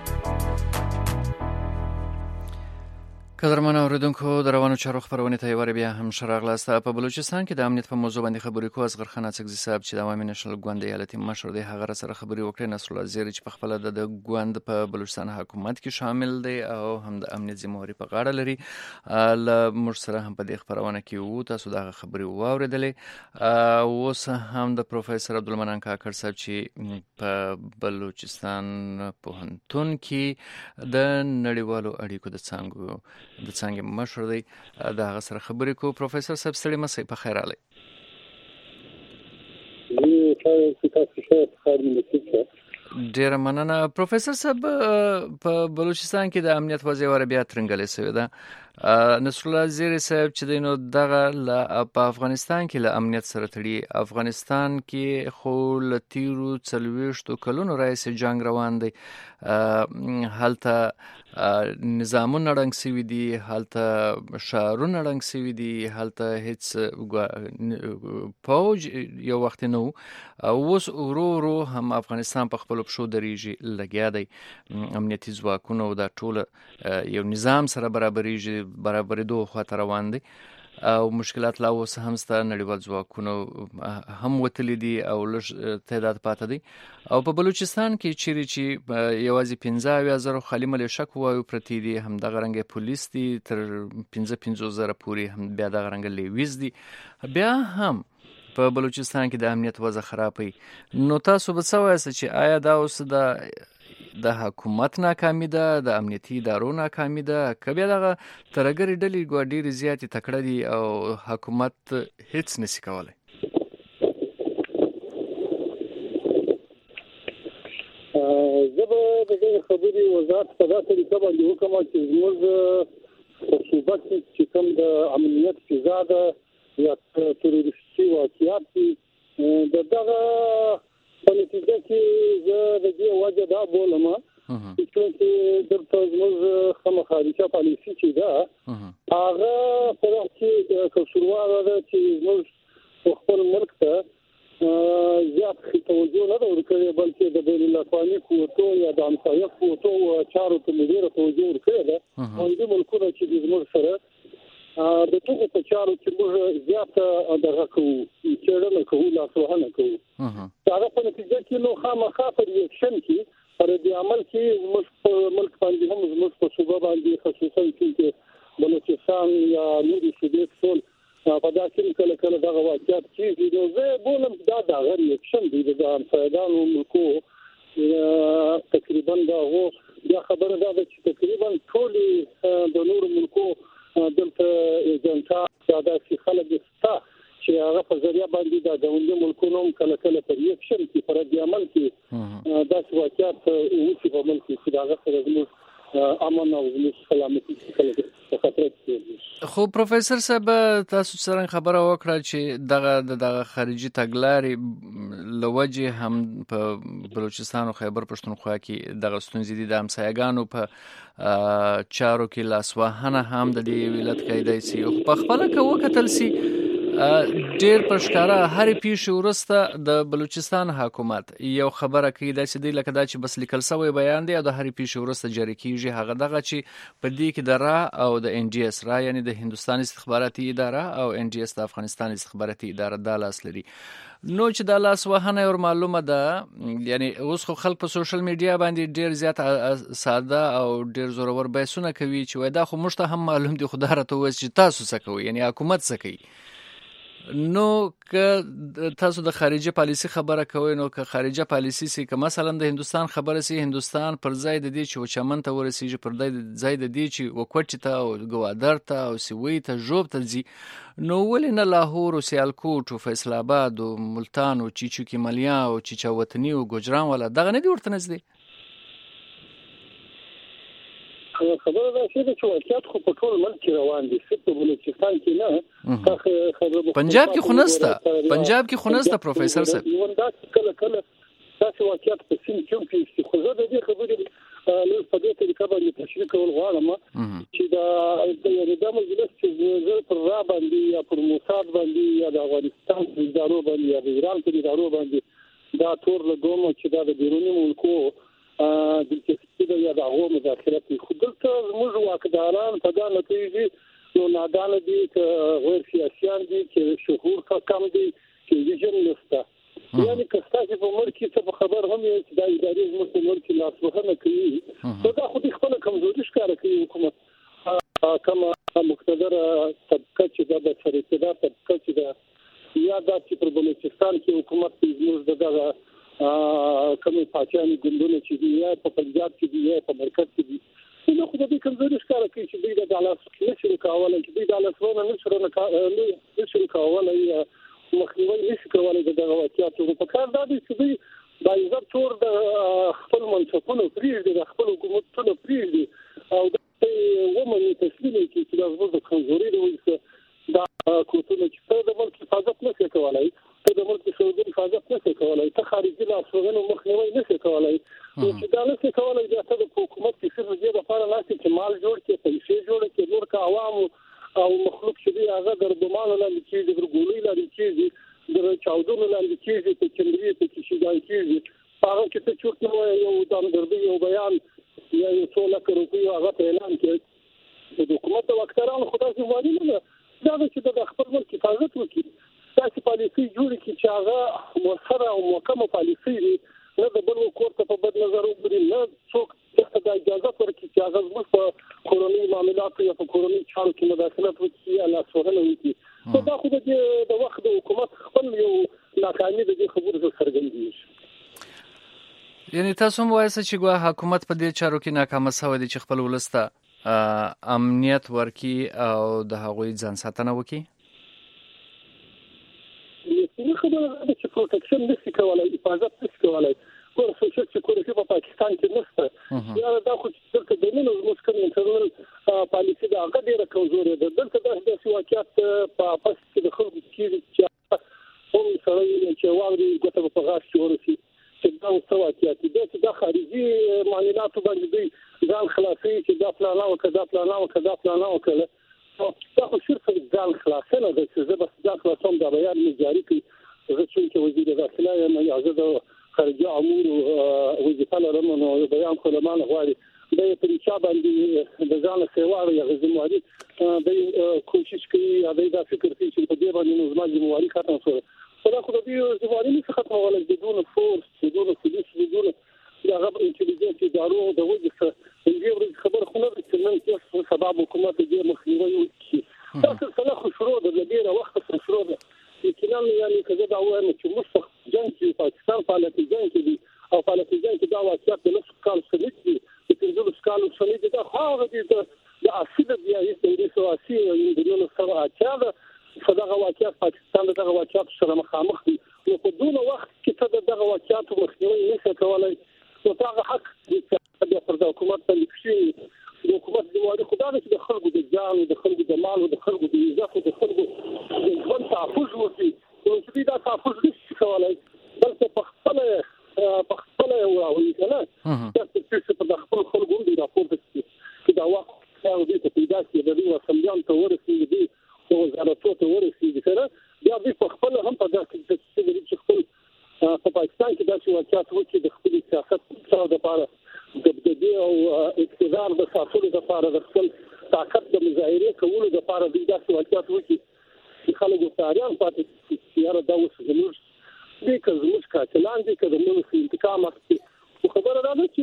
قدرمن اوریدونکو د روانو چارو خبرونه ته یواره بیا هم شراغلاست. په بلوچستان کې د امنیت په موضوع باندې خبرې کوي اصغر خان اڅکزي صاحب چې د عوامي نشنل ګوند ایالتي مشر دی، هغه سره خبرې وکړې. نصر الله زیری چې په خپل د ګوند په بلوچستان حکومت کې شامل دی او هم د امنیت ذمہواری په غاړه لري، له موږ سره هم په دې خبرونه کې وو، تاسو دا خبرې واوریدلې. اوس هم د پروفیسور عبدالمنان کاکړ صاحب چې په بلوچستان پوهنتون کې د نړیوالو اړیکو د څانګو د څنګه مشر دی، دا هغه سره خبرې کو. پروفیسور صاحب ستړي مسئ په خیر علي. ډیره مننه. پروفیسور صاحب په بلوچستان کې د امنیت وضع ور بیا ترنګلې شوې ده، نصر الله زیری صاحب چې دی نو دغه په افغانستان کې له امنیت سره تړي. افغانستان کې خو له تیرو څلوېښتو کلونو راهیسې جنګ روان دی. هلته نظامونه ړنګ سوي دي، هلته ښارونه ړنګ سوي دي، هلته هیڅ پوج یو وخت نه و. اوس ورو ورو هم افغانستان په خپلو پښو درېږي، لګیا دی امنیتي ځواکونه او دا ټوله یو نظام سره برابرېږي، برابرېدو خواته روان دی او مشکلات لا اوس هم سته. نړیوال ځواکونه هم وتلي دي او لږ تعداد پاته دی. او په بلوچستان کې چیرې چې یوازې پنځه اویا زره خالي ملیشک وایو پرتې دي، همدغه رنګه پولیس دي تر پنځه پنځوس زره پورې، هم بیا دغه رنګه لیویز دي. بیا هم په بلوچستان کې د امنیت وضع خرابوي. نو تاسو به څه وایاست چې آیا دا اوس د د حکومت ناکامي ده، د امنیتي ادارو ناکامي ده، که بیا دغه ترهګرې ډلې ګوا ډېرې زیاتې تکړه دي او حکومت هیڅ نشي کولی؟ زه به د دې خبرې وضاحت په داسې طریقه باندې وکړم چې زموږ په صوبه کې چې کوم د امنیت فضا ده یا تروریستي واقعات دي، د دغه په نتیجه کې زه د دې وجه دا بولم چې دلته زموږ خامخارجه پالیسي چې ده هغه په وخت کې قصورواره ده چې زموږ خپل ملک ته زیات توجه نه ده ورکړې، بلکې د بین الاقوامي قوتو یا د همسایه قوتو چارو ته ډېره توجه ورکړې ده. همدې ملکونه چې زموږ سره د ټولو په چارو کې موږ زیاته دغه کوو، څېړنه کوو، لاسوهنه کوو. هغه په نتیجه کې نو خامخا په ریاکشن کې پر دې عمل کې زموږ په ملک باندې هم زموږ په صوبه باندې خصوصا چې بلوچستان یا نورې صوبې ټول په داسې کې کله کله دغه واقعیت کېږي. نو زه بولم دا دغه ریاکشن دی د همسایګانو ملکو تقریبا دا هو بیا خبره دا ده چې تقریبا ټولې د نورو ملکو دلته جنتا داسې خلک شته چې هغه په ذریعہ باندې د ګاونډي ملکونو کله کله په ریاکشن کې پر دې عمل کې داسې واقعیت وشي په ملک کې چې هغه سره زموږ امن او زموږ سلامتي کله په خطر کې. خو پروفیسور صاحب تاسو څنګه خبره وکړه چې دغه دغه خارجي تګلارې لوجه هم په بلوچستان او خیبر پښتونخوا کې دغه ستونزې دي، د همسایګانو په چارو کې لاسوهنه هم د دې ولایت کېدای شي. په خپل کې وکتل سي ډېر پښکارا هر پیښه ورسته د بلوچستان حکومت یو خبره کوي داسې دی لکه دا چې بس لیکل شوی بیان دی او د هر پیښه ورسته جاری کیږي. هغه دغه چې په دې کې د را او د ان ډي اس را یعنی د هندستان استخباراتي اداره او ان ډي اس د افغانستان استخباراتي اداره د لاس لري. نو چې د لاس وهنه اور معلومه ده، یعنی اوس خو خلک په سوشل میډیا باندې ډیر زیات ساده او ډیر زورور بحثونه کوي چې وای دا خو موږ ته هم معلوم دي، خدای راته وایي چې تاسو څه کوئ، یعنی حکومت څه کوي. نو که تاسو د خارجي پالیسي خبره کوئ، نو که خارجي پالیسي سي که مثلا د هندستان خبره سي، هندستان پر ځای د دې چې وچمن ته ورسیږي، پر ځای د دې چې وکوټ ته او ګوادر ته او سوي ته جوب ته ځي، نو ولې نه لاهور او سیالکوټ او فیصل آباد او ملتان او چیچو کې ملیا او چیچا وطني او ګجران ولا دغه نه دي ورته نږدې؟ خبره دا چې واقعیت خو په ټول ملک کې روان دي، صرف په بلوچستان کې نه. پنجاب کې خو نسته، پنجاب کې خو نسته پروفیسور صاحب. دا کله کله داسې واقعیت په سیمه کې پیښ خو زه د دې خبرې له په دې طریقه باندې تشریح کول غواړم چې دا یعنی دا مجلس چې زه پر را باندې یا پر موساد باندې یا د افغانستان په ادارو باندې یا د ایران په ادارو باندې دا تور لګوم چې دا د بیرونی ملکو د دلچسپي د یا د هغو مداخلت دي. خو دلته زموږ واکداران په دا نتیجې نو نادانه دي که غیر سیاسیان دي چې شعور کم دي چې ویژن نشته. یعنی که ستاسې په ملک کې څه په خبر هم یې چې دا ادارې زموږ په ملک کې لاسوهنه کوي، نو دا خو د خپله کمزوري ښکاره کوي حکومت کومه مقتدره طبقه چې دا د سرستدار طبقه چې ده یا دا چې پر بلوچستان کې حکومت زموږ د دغه کومې پاچاني ګوندونه چې دي یا په پنجاب کې دي یا په مرکز کې دي، نو خو د دې کمزوري ښکاره کوي چې دوی د دغه نشي رکولی، چې دوی د لاسوهنه نشي رکولی یا مخنیوی نشي کولی د دغه واقعیاتو. نو په کار دا دی چې دوی باعزت طور د خپل منصبونو پرېږدي، د خپل حکومتونو پرېږدي او دا ومني تسلیم کړي چې چې د زموږ د کمزوري د وجې دا کوټونه چې ته د ملک حفاظت نه شي کولای، ته د ملک شعوري حفاظت نه شي کولای، ته خارجي لاسوهنو مخنیوي نه شي کولای. نو چې دا نه شي کولای دا ته د حکومت کې صرف دې لپاره نه چې مال جوړ کړي، پیسې جوړ کړي، نور کا عوام او مخلوق چې دی هغه د ګمان لاندې کېږي، د ګولۍ لاندې کېږي، د چاودنو لاندې کېږي، په چندري په کې شي کېږي. هغه چې ته چوت نو یو دامګردي یو بیان یا یو څو لک روپیو هغه اعلان کړي د حکومت او اکثرانو خدای دې وایي نه دا چې د خپل ملک حفاظت وکړي، تاسو پالیسي جوړ کړي چې هغه مؤثره او محکمه پالیسي وي، نه د بل کور ته په بد نظر وګوري، نه څوک ته اجازه ورکړي چې هغه زموږ په کورنۍ معاملاتو یا په کورنۍ چارو کې مداخلت وکړي یا لاسوهنه وکړي. نو دا خو د وخت د حکومت خپل یو ناکامي د دې خبرو څرګندوي. یعنی تاسو هم وایئ چې ګواه حکومت په دې چارو کې ناکامه شوی دی چې خپل ولس ته امنیت ورکړي او د هغوی ځان ساتنه وکړي؟ یوه خبره ده چې پروټکشن نشي کولای، حفاظت نشي کولای. ګوره سوچت چې کوم په پاکستان کې نشته، یا دا خو چې دلته د نن زموږ کوم انټرنل پالیسي ده هغه ډېره کمزورې ده. دلته داسې واقعیت په آفس کې د خلکو کېږي چې هم سړی چې واوري ګوته په غاښ کې ورسي چې دا اوس واقعیت دي چې دا خارجي معاملاتو باندې دوی ځان خلاصوي چې دا پلان وکړه دا پلان وکړه دا پلان وکړه. دا خو صرف ځان خلاصنه ده چې زه بس دا خلاصوم دا بیان مې جاري کړي، زه چې وزیر داخله یم یا زه د خارجه امور وظیفه لرم نو بیان خو له مانه غواړي د پریچا باندې د ځان سیوار یا ذمہواری د کوشش کوي یا د فکر کوي چې په دې باندې نظم ذمہواری ختم شي. دا خو د دې ذمہواری نه ختمول بدون فورس بدون پولیس بدون د غبر انټيليجنس ادارو د وجه دې خبر خو نه چې نن څه سبب حکومت دې مخنیوي وکړي. تاسو سره خو شروع د ډیره وخت شروع ده یقینا یعنی کله دا وایم چې مستق جنگ چې پاکستان فعالیت جنگ کې دي او فعالیت جنگ کې دا واقعیت د نس کال سنت دي چې د کال سنت دا خو د د اصل بیا یې د سیاسي د نن سره اچاده صدغه واقعیت پاکستان دغه واقعیت سره مخامخ دي. نو په دونه وخت کې ته دغه واقعیت مخنیوي نشي کولای. نو هغه حق د پر حکومت باندې شي د حکومت د وړي خدای چې د خلکو د ځان د خلکو د مال او د خلکو د عزت او د خلکو د ژوند تحفظ وکړي. نو چې دا تحفظ نشي کولای بلکې په خپل په خپل وایي کنه چې په خپل خلکو د راپورته چې دا وخت او دې ته پیدا شي د دې وسمجان ته ورسېږي او وزارتو ته ورسېږي کنه بیا دې په خپل هم په داسې چې خپل په پاکستان کې داسې واقعیت وکړي د خپل سیاست سره د پاره د دې او اقتدار د ساتلو لپاره د خپل طاقت د مظاهره کولو لپاره د داسې واقعیت وکړي چې خلکو تاریان پاتې یاره دا اوس زموږ دې که زموږ قاتلان دي که د موږ انتقام اخلي. خو خبره دا ده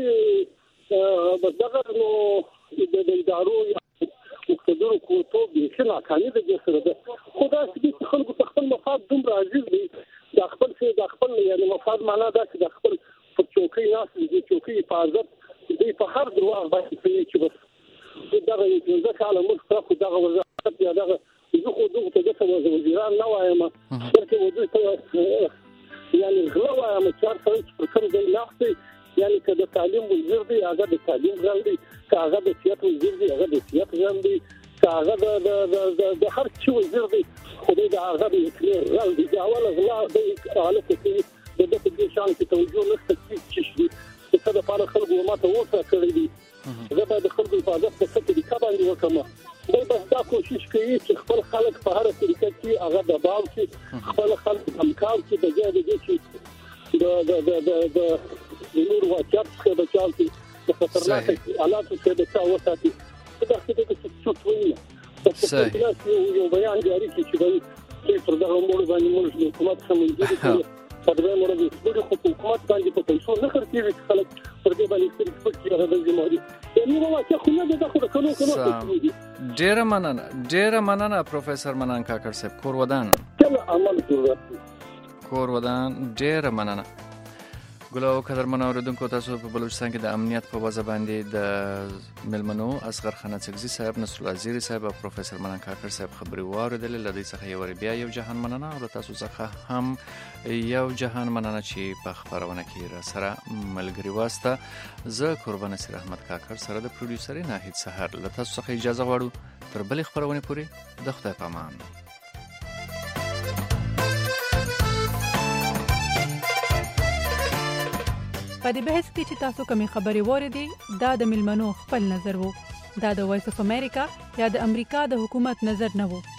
چې بس دغه نو د ادارو یا مقتدرو کوټو بیخي ناکامي د دې سره ده. خو داسې دي چې خلکو ته خپل مفاد دومره عزیز دي د خپل څه د خپل یعنې مفاد معنا دا چې د خپل په چوکۍ ناست دي چوکۍ حفاظت دوی په هر دروغ باندې کوي چې بس دغه پنځه کاله مخکې خو دغه وزارت یا دغه زه خو دغه ته دغه وزیران نه وایم بلکې دوی ته یعنې غله وایم چې هر سړی چې پر کوم ځای ناست دی یعنې که د تعلیم وزیر دی هغه د تعلیم غل دی، که هغه د سیاست وزیر دی هغه د سیاست غل دی، که هغه د هر څه وزیر دی خدای د هغه د اکلیر غل دی. د اوله غلا د حالت کې د دې په شان کې توجه نشته چې شي چې څه د پاره خلکو ماته وسه کړی دي. زه به د خلکو حفاظت په څه کې باندې وکم بل بس دا کوشش کوي چې خپل خلک په هر طریقه کې هغه د باور کې خپل خلک همکار کې د ځای د دې چې د د د د د نور واقعیت څخه بچاو کې د خطرناک حالاتو څخه بچاو وساتي. دا څه د څه څه وایي صحیح یو بیان جاری کی چې دوی چې پر دغه موږ باندې موږ حکومت سره منځري کړی په دغه موږ د حکومت باندې په پیسو نه خرڅېږي خلک پر دې باندې سترګې پټې هغه د جمهوریت یعنی نو واقع خو نه ده خو د کلو کلو ډېره مننه ډېره مننه پروفیسور منان کاکړ صاحب کور ودان چل عمل ضرورت کور ودان ډېره مننه. ګلو قدرمن اوریدونکو تاسو په بلوچستان کې د امنیت په وضع باندې د ملمنو اصغر خان چغزي صاحب، نصر الله زیری صاحب او پروفیسور منان کاکړ صاحب خبري واوریدل. لدې څخه یو بیا یو جهان مننه او تاسو څخه هم یو جهان مننه چې په خبرونه کې را سره ملګری واسطه. زه قربان سر احمد کاکړ سره د پروډوسر ناهید سحر له تاسو څخه اجازه غواړو تر بلې خبرونه پورې د خدای پامان. په دې بحث کې چې تاسو کومې خبرې واورېدې دا د ملمنو خپل نظر وو، دا د وایس اف امریکا یا د امریکا د حکومت نظر نه وو.